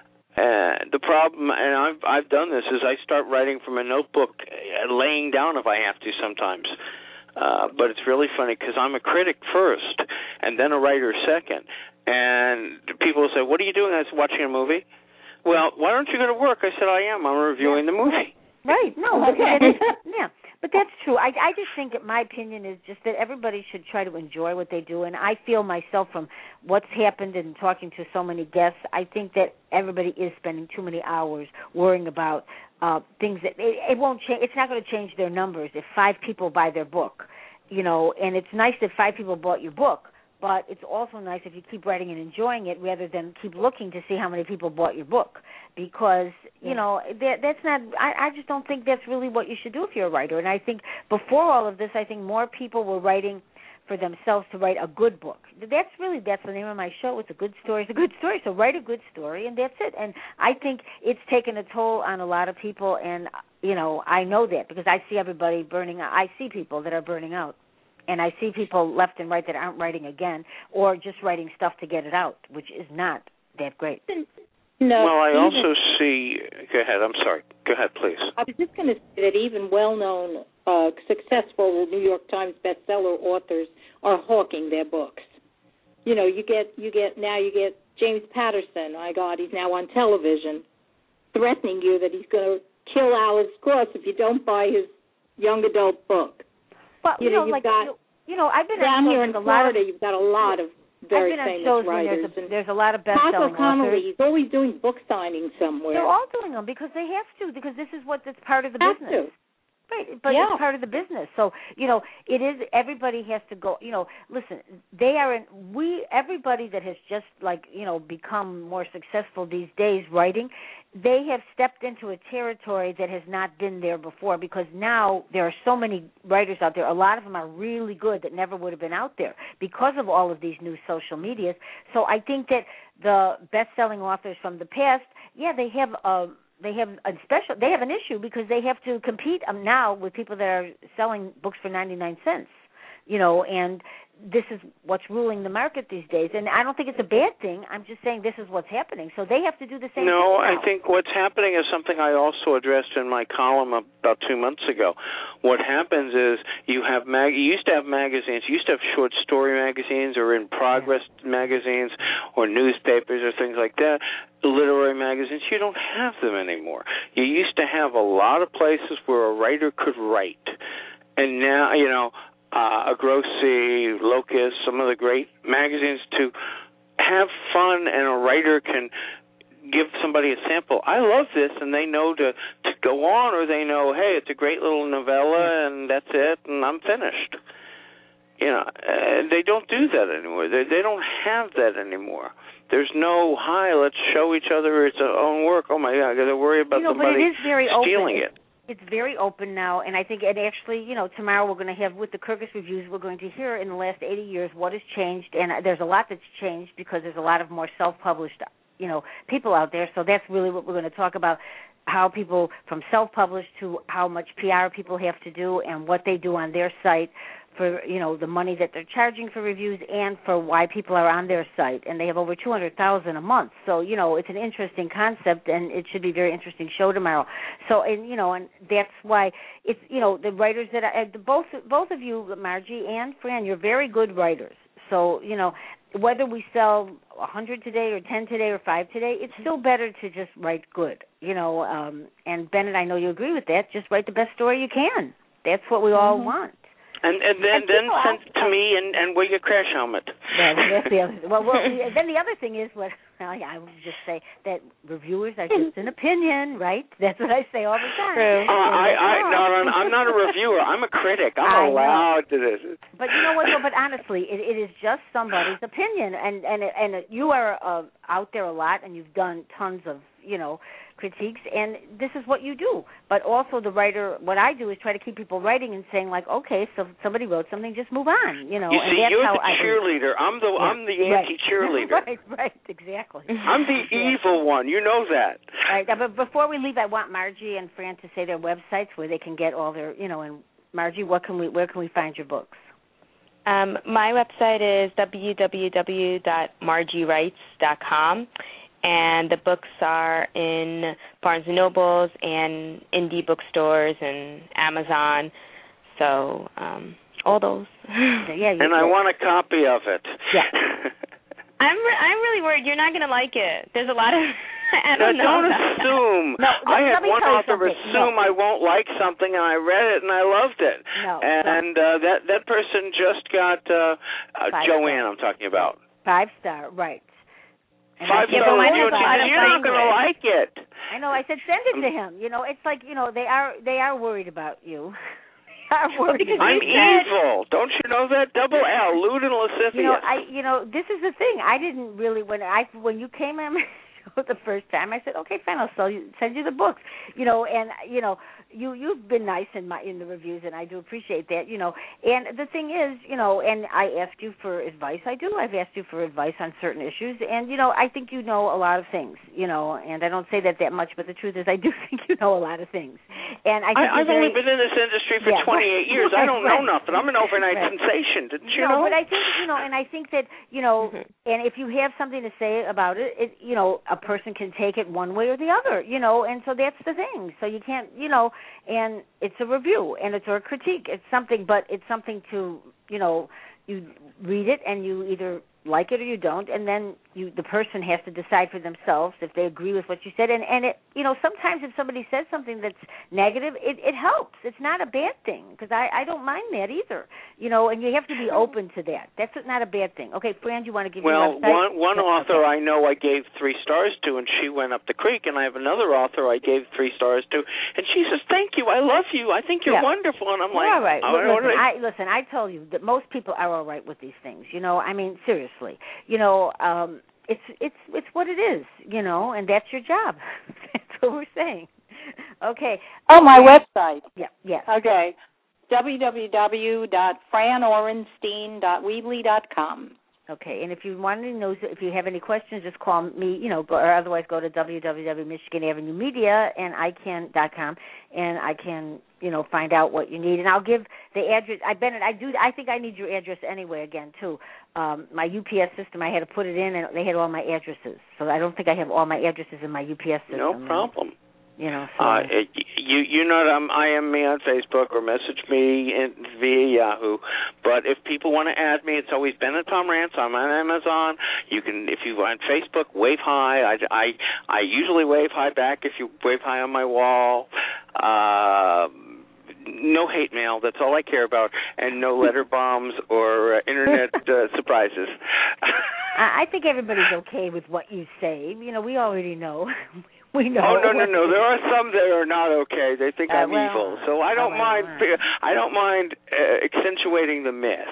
Uh, the problem, and I've I've done this, is I start writing from a notebook, uh, laying down if I have to sometimes. Uh, but it's really funny because I'm a critic first, and then a writer second. And people will say, "What are you doing?" I was watching a movie. Well, why don't you go to work? I said, "I am. I'm reviewing yeah. the movie." Right. No. Okay. yeah. But that's true. I, I just think that my opinion is just that everybody should try to enjoy what they do. And I feel myself from what's happened and talking to so many guests, I think that everybody is spending too many hours worrying about uh, things that it, it won't change. It's not going to change their numbers if five people buy their book, you know. And it's nice that five people bought your book, but it's also nice if you keep writing and enjoying it rather than keep looking to see how many people bought your book. Because, you know, that, that's not, I, I just don't think that's really what you should do if you're a writer. And I think before all of this, I think more people were writing for themselves to write a good book. That's really, that's the name of my show. It's a good story. It's a good story. So write a good story, and that's it. And I think it's taken a toll on a lot of people, and, you know, I know that because I see everybody burning out. I see people that are burning out. And I see people left and right that aren't writing again or just writing stuff to get it out, which is not that great. No. Well, I even, also see. Go ahead. I'm sorry. Go ahead, please. I was just going to say that even well-known, uh, successful New York Times bestseller authors are hawking their books. You know, you get you get now you get James Patterson. My God, he's now on television, threatening you that he's going to kill Alice Cross if you don't buy his young adult book. Well, you, you know, know, you've like got, you, you know, I've been down on here in a Florida. lot of, you've got a lot of very I've been famous on shows writers. When there's, a, there's a lot of best-selling Marco Connolly, authors. he's always doing book signings somewhere. They're all doing them because they have to, because this is what that's part of the have business. To. Right, but yeah. it's part of the business. So, you know, it is, everybody has to go, you know, listen, they are in, we, everybody that has just, like, you know, become more successful these days writing, they have stepped into a territory that has not been there before, because now there are so many writers out there. A lot of them are really good that never would have been out there because of all of these new social medias. So I think that the best-selling authors from the past, yeah, they have a, they have a special, they have an issue because they have to compete um, now with people that are selling books for ninety-nine cents, you know, and this is what's ruling the market these days. And I don't think it's a bad thing. I'm just saying this is what's happening. So they have to do the same no, thing now. I think what's happening is something I also addressed in my column about two months ago. What happens is you have mag- you used to have magazines. You used to have short story magazines or in progress yeah. magazines or newspapers or things like that, literary magazines. You don't have them anymore. You used to have a lot of places where a writer could write. And now, you know, Uh, Agrossi, Locus, some of the great magazines to have fun, and a writer can give somebody a sample. I love this, and they know to, to go on, or they know, hey, it's a great little novella, and that's it, and I'm finished. You know, uh, they don't do that anymore. They they don't have that anymore. There's no, hi, let's show each other its own work. Oh, my God, I got to worry about you know, somebody but it is very stealing open. it. It's very open now, and I think, and actually, you know, tomorrow we're going to have, with the Kirkus Reviews, we're going to hear in the last eighty years what has changed, and there's a lot that's changed because there's a lot of more self-published, you know, people out there, so that's really what we're going to talk about, how people from self-published to how much P R people have to do and what they do on their site for, you know, the money that they're charging for reviews and for why people are on their site. And they have over two hundred thousand a month. So, you know, it's an interesting concept, and it should be a very interesting show tomorrow. So, and, you know, and that's why it's, you know, the writers that are, both, both of you, Margie and Fran, you're very good writers. So, you know, whether we sell one hundred today or ten today or five today, it's still better to just write good, you know. Um, and Bennett, I know you agree with that. Just write the best story you can. That's what we all mm-hmm. want. And, and then, and then send it to me and, and wear your crash helmet. Yeah, that's the other thing. Well, well, then the other thing is what well, I would just say that reviewers are just an opinion, right? That's what I say all the time. True. Uh, I, I, no, no, I'm not a reviewer. I'm a critic. I'm allowed to this. But you know what? No, but honestly, it, it is just somebody's opinion, and and and you are uh, out there a lot, and you've done tons of, you know, critiques, and this is what you do. But also the writer, what I do is try to keep people writing and saying, like, okay, so somebody wrote something, just move on, you know. You see, and that's you're how the I cheerleader. I'm the yeah, I'm the right. anti-cheerleader. right, right, exactly. I'm the evil one. You know that. All right, but before we leave, I want Margie and Fran to say their websites where they can get all their, you know, and Margie, what can we, where can we find your books? Um, my website is w w w dot margie writes dot com. And the books are in Barnes and Nobles and indie bookstores and Amazon. So um, all those. yeah, and I want a copy of it. Yeah. I'm re- I'm really worried you're not going to like it. There's a lot of I don't now, know. Don't assume. No, I had one author something. assume no. I won't like something, and I read it and I loved it. No, and no. Uh, that that person just got uh, uh, Joanne. Star. I'm talking about. Five star, right. And Five said, star well, review. You're not going to like it. I know. I said send it to him. You know, it's like, you know, they are they are worried about you. are worried about I'm you. evil. Don't you know that? Double L, lewd and lascivious. You know, I. You know, this is the thing. I didn't really when I when you came in. know, the first time. I said, okay, fine, I'll sell you, send you the books, you know, and you know, you you've been nice in my in the reviews, and I do appreciate that, you know. And the thing is, you know, and I asked you for advice. I do. I've asked you for advice on certain issues, and you know, I think you know a lot of things, you know. And I don't say that that much, but the truth is, I do think you know a lot of things. And I think I, I've very, only been in this industry for yeah, twenty-eight years. right, I don't right. know nothing. I'm an overnight right. sensation. Didn't you no, know? but I think you know, and I think that you know, mm-hmm. and if you have something to say about it, it, you know, a person can take it one way or the other, you know, and so that's the thing. So you can't, you know, and it's a review and it's a critique. It's something, but it's something to, you know, you read it and you either like it or you don't, and then you the person has to decide for themselves if they agree with what you said. And and it, you know, sometimes if somebody says something that's negative, it, it helps. It's not a bad thing, because I, I don't mind that either, you know. And you have to be open to that. That's not a bad thing. Okay, Fran, do you want to give well, your website? one one author I know I gave three stars to, and she went up the creek. And I have another author I gave three stars to, and she says, "Thank you, I love you, I think you're yeah. wonderful." And I'm You're like, all right. oh, Well, listen, I, I, listen, I told you that most people are all right with these things. You know, I mean, seriously. You know, um, it's it's it's what it is. You know, and that's your job. That's what we're saying. Okay. Oh, my website. Yeah. Yes. Okay. w w w dot fran orenstein dot weebly dot com. Okay, and if you want to know, if you have any questions, just call me, you know, or otherwise go to w w w dot michigan avenue media and i can dot com, and I can, you know, find out what you need. And I'll give the address. I Bennett, I do. I think I need your address anyway. Again, too. Um, my U P S system, I had to put it in, and they had all my addresses. So I don't think I have all my addresses in my U P S system. no problem. You know, so. Uh, it, you you know um, I am me on Facebook, or message me in, via Yahoo. But if people want to add me, it's always Bennett Pomerantz. I'm on Amazon. You can, if you on Facebook, wave hi. I, I I usually wave hi back if you wave hi on my wall. Uh, no hate mail. That's all I care about, and no letter bombs or uh, internet uh, surprises. I, I think everybody's okay with what you say. You know, we already know. We know. Oh no no no! There are some that are not okay. They think uh, I'm well, evil, so I don't well, mind. well. I don't mind uh, accentuating the myth.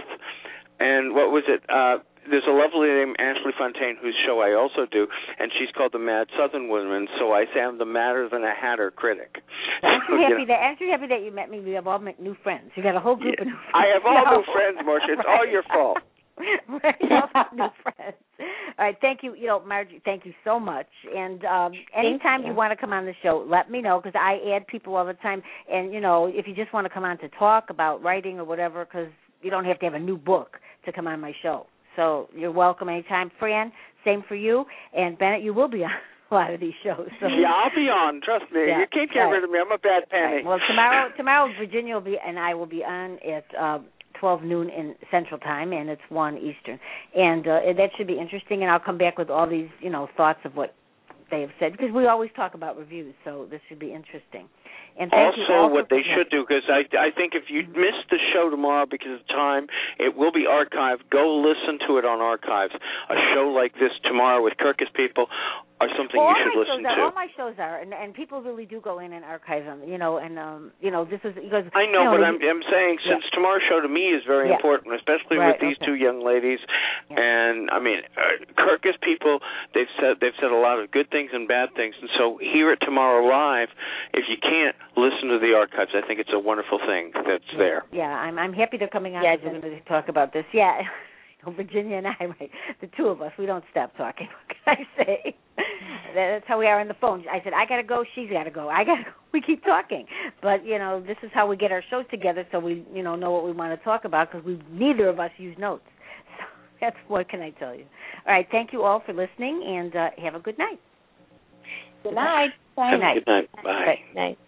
And what was it? Uh, there's a lovely lady named Ashley Fontaine whose show I also do, and she's called the Mad Southern Woman. So I say I'm the madder than a hatter critic. I'm so, happy you know, that. I'm so happy that you met me. We have all met new friends. You got a whole group yeah, of new friends. I have all no. new friends, Marcia. It's right. all your fault. Right, all new friends. All right, thank you. You know, Margie, thank you so much. And um, anytime you. you want to come on the show, let me know, because I add people all the time. And you know, if you just want to come on to talk about writing or whatever, because you don't have to have a new book to come on my show. So you're welcome anytime. Fran, same for you. And Bennett, you will be on a lot of these shows. So. Yeah, I'll be on. Trust me. Yeah. You can't get right. rid of me. I'm a bad penny. Right. Well, tomorrow, tomorrow Virginia will be, and I will be on at uh, twelve noon in Central Time, and it's one Eastern. And uh, that should be interesting. And I'll come back with all these, you know, thoughts of what they have said, because we always talk about reviews. So this should be interesting. And thank also, you all what for they should do, because I, I think if you miss the show tomorrow because of time, it will be archived. Go listen to it on archives. A show like this tomorrow with Kirkus people are something well, you should listen are, to. All my shows are, and, and people really do go in and archive them, you know, and, um, you know, this is because... I know, you know but they, I'm, I'm saying since yeah. tomorrow's show to me is very yeah. important, especially right, with these okay. two young ladies. Yeah. And, I mean, uh, Kirkus people, they've said they've said a lot of good things and bad things, and so hear it tomorrow live. If you can't, listen to the archives. I think it's a wonderful thing that's yeah. there. Yeah, I'm, I'm happy they're coming on. Yeah, we're going to talk about this. Yeah. Virginia and I, right, the two of us, we don't stop talking. What can I say? That's how we are on the phone. I said, I got to go, she's got to go. I got to go. We keep talking. But, you know, this is how we get our shows together, so we, you know, know what we want to talk about, because we neither of us use notes. So that's what can I tell you. All right, thank you all for listening, and uh, have a good night. Good night. Good night. Good night. Bye. Good night.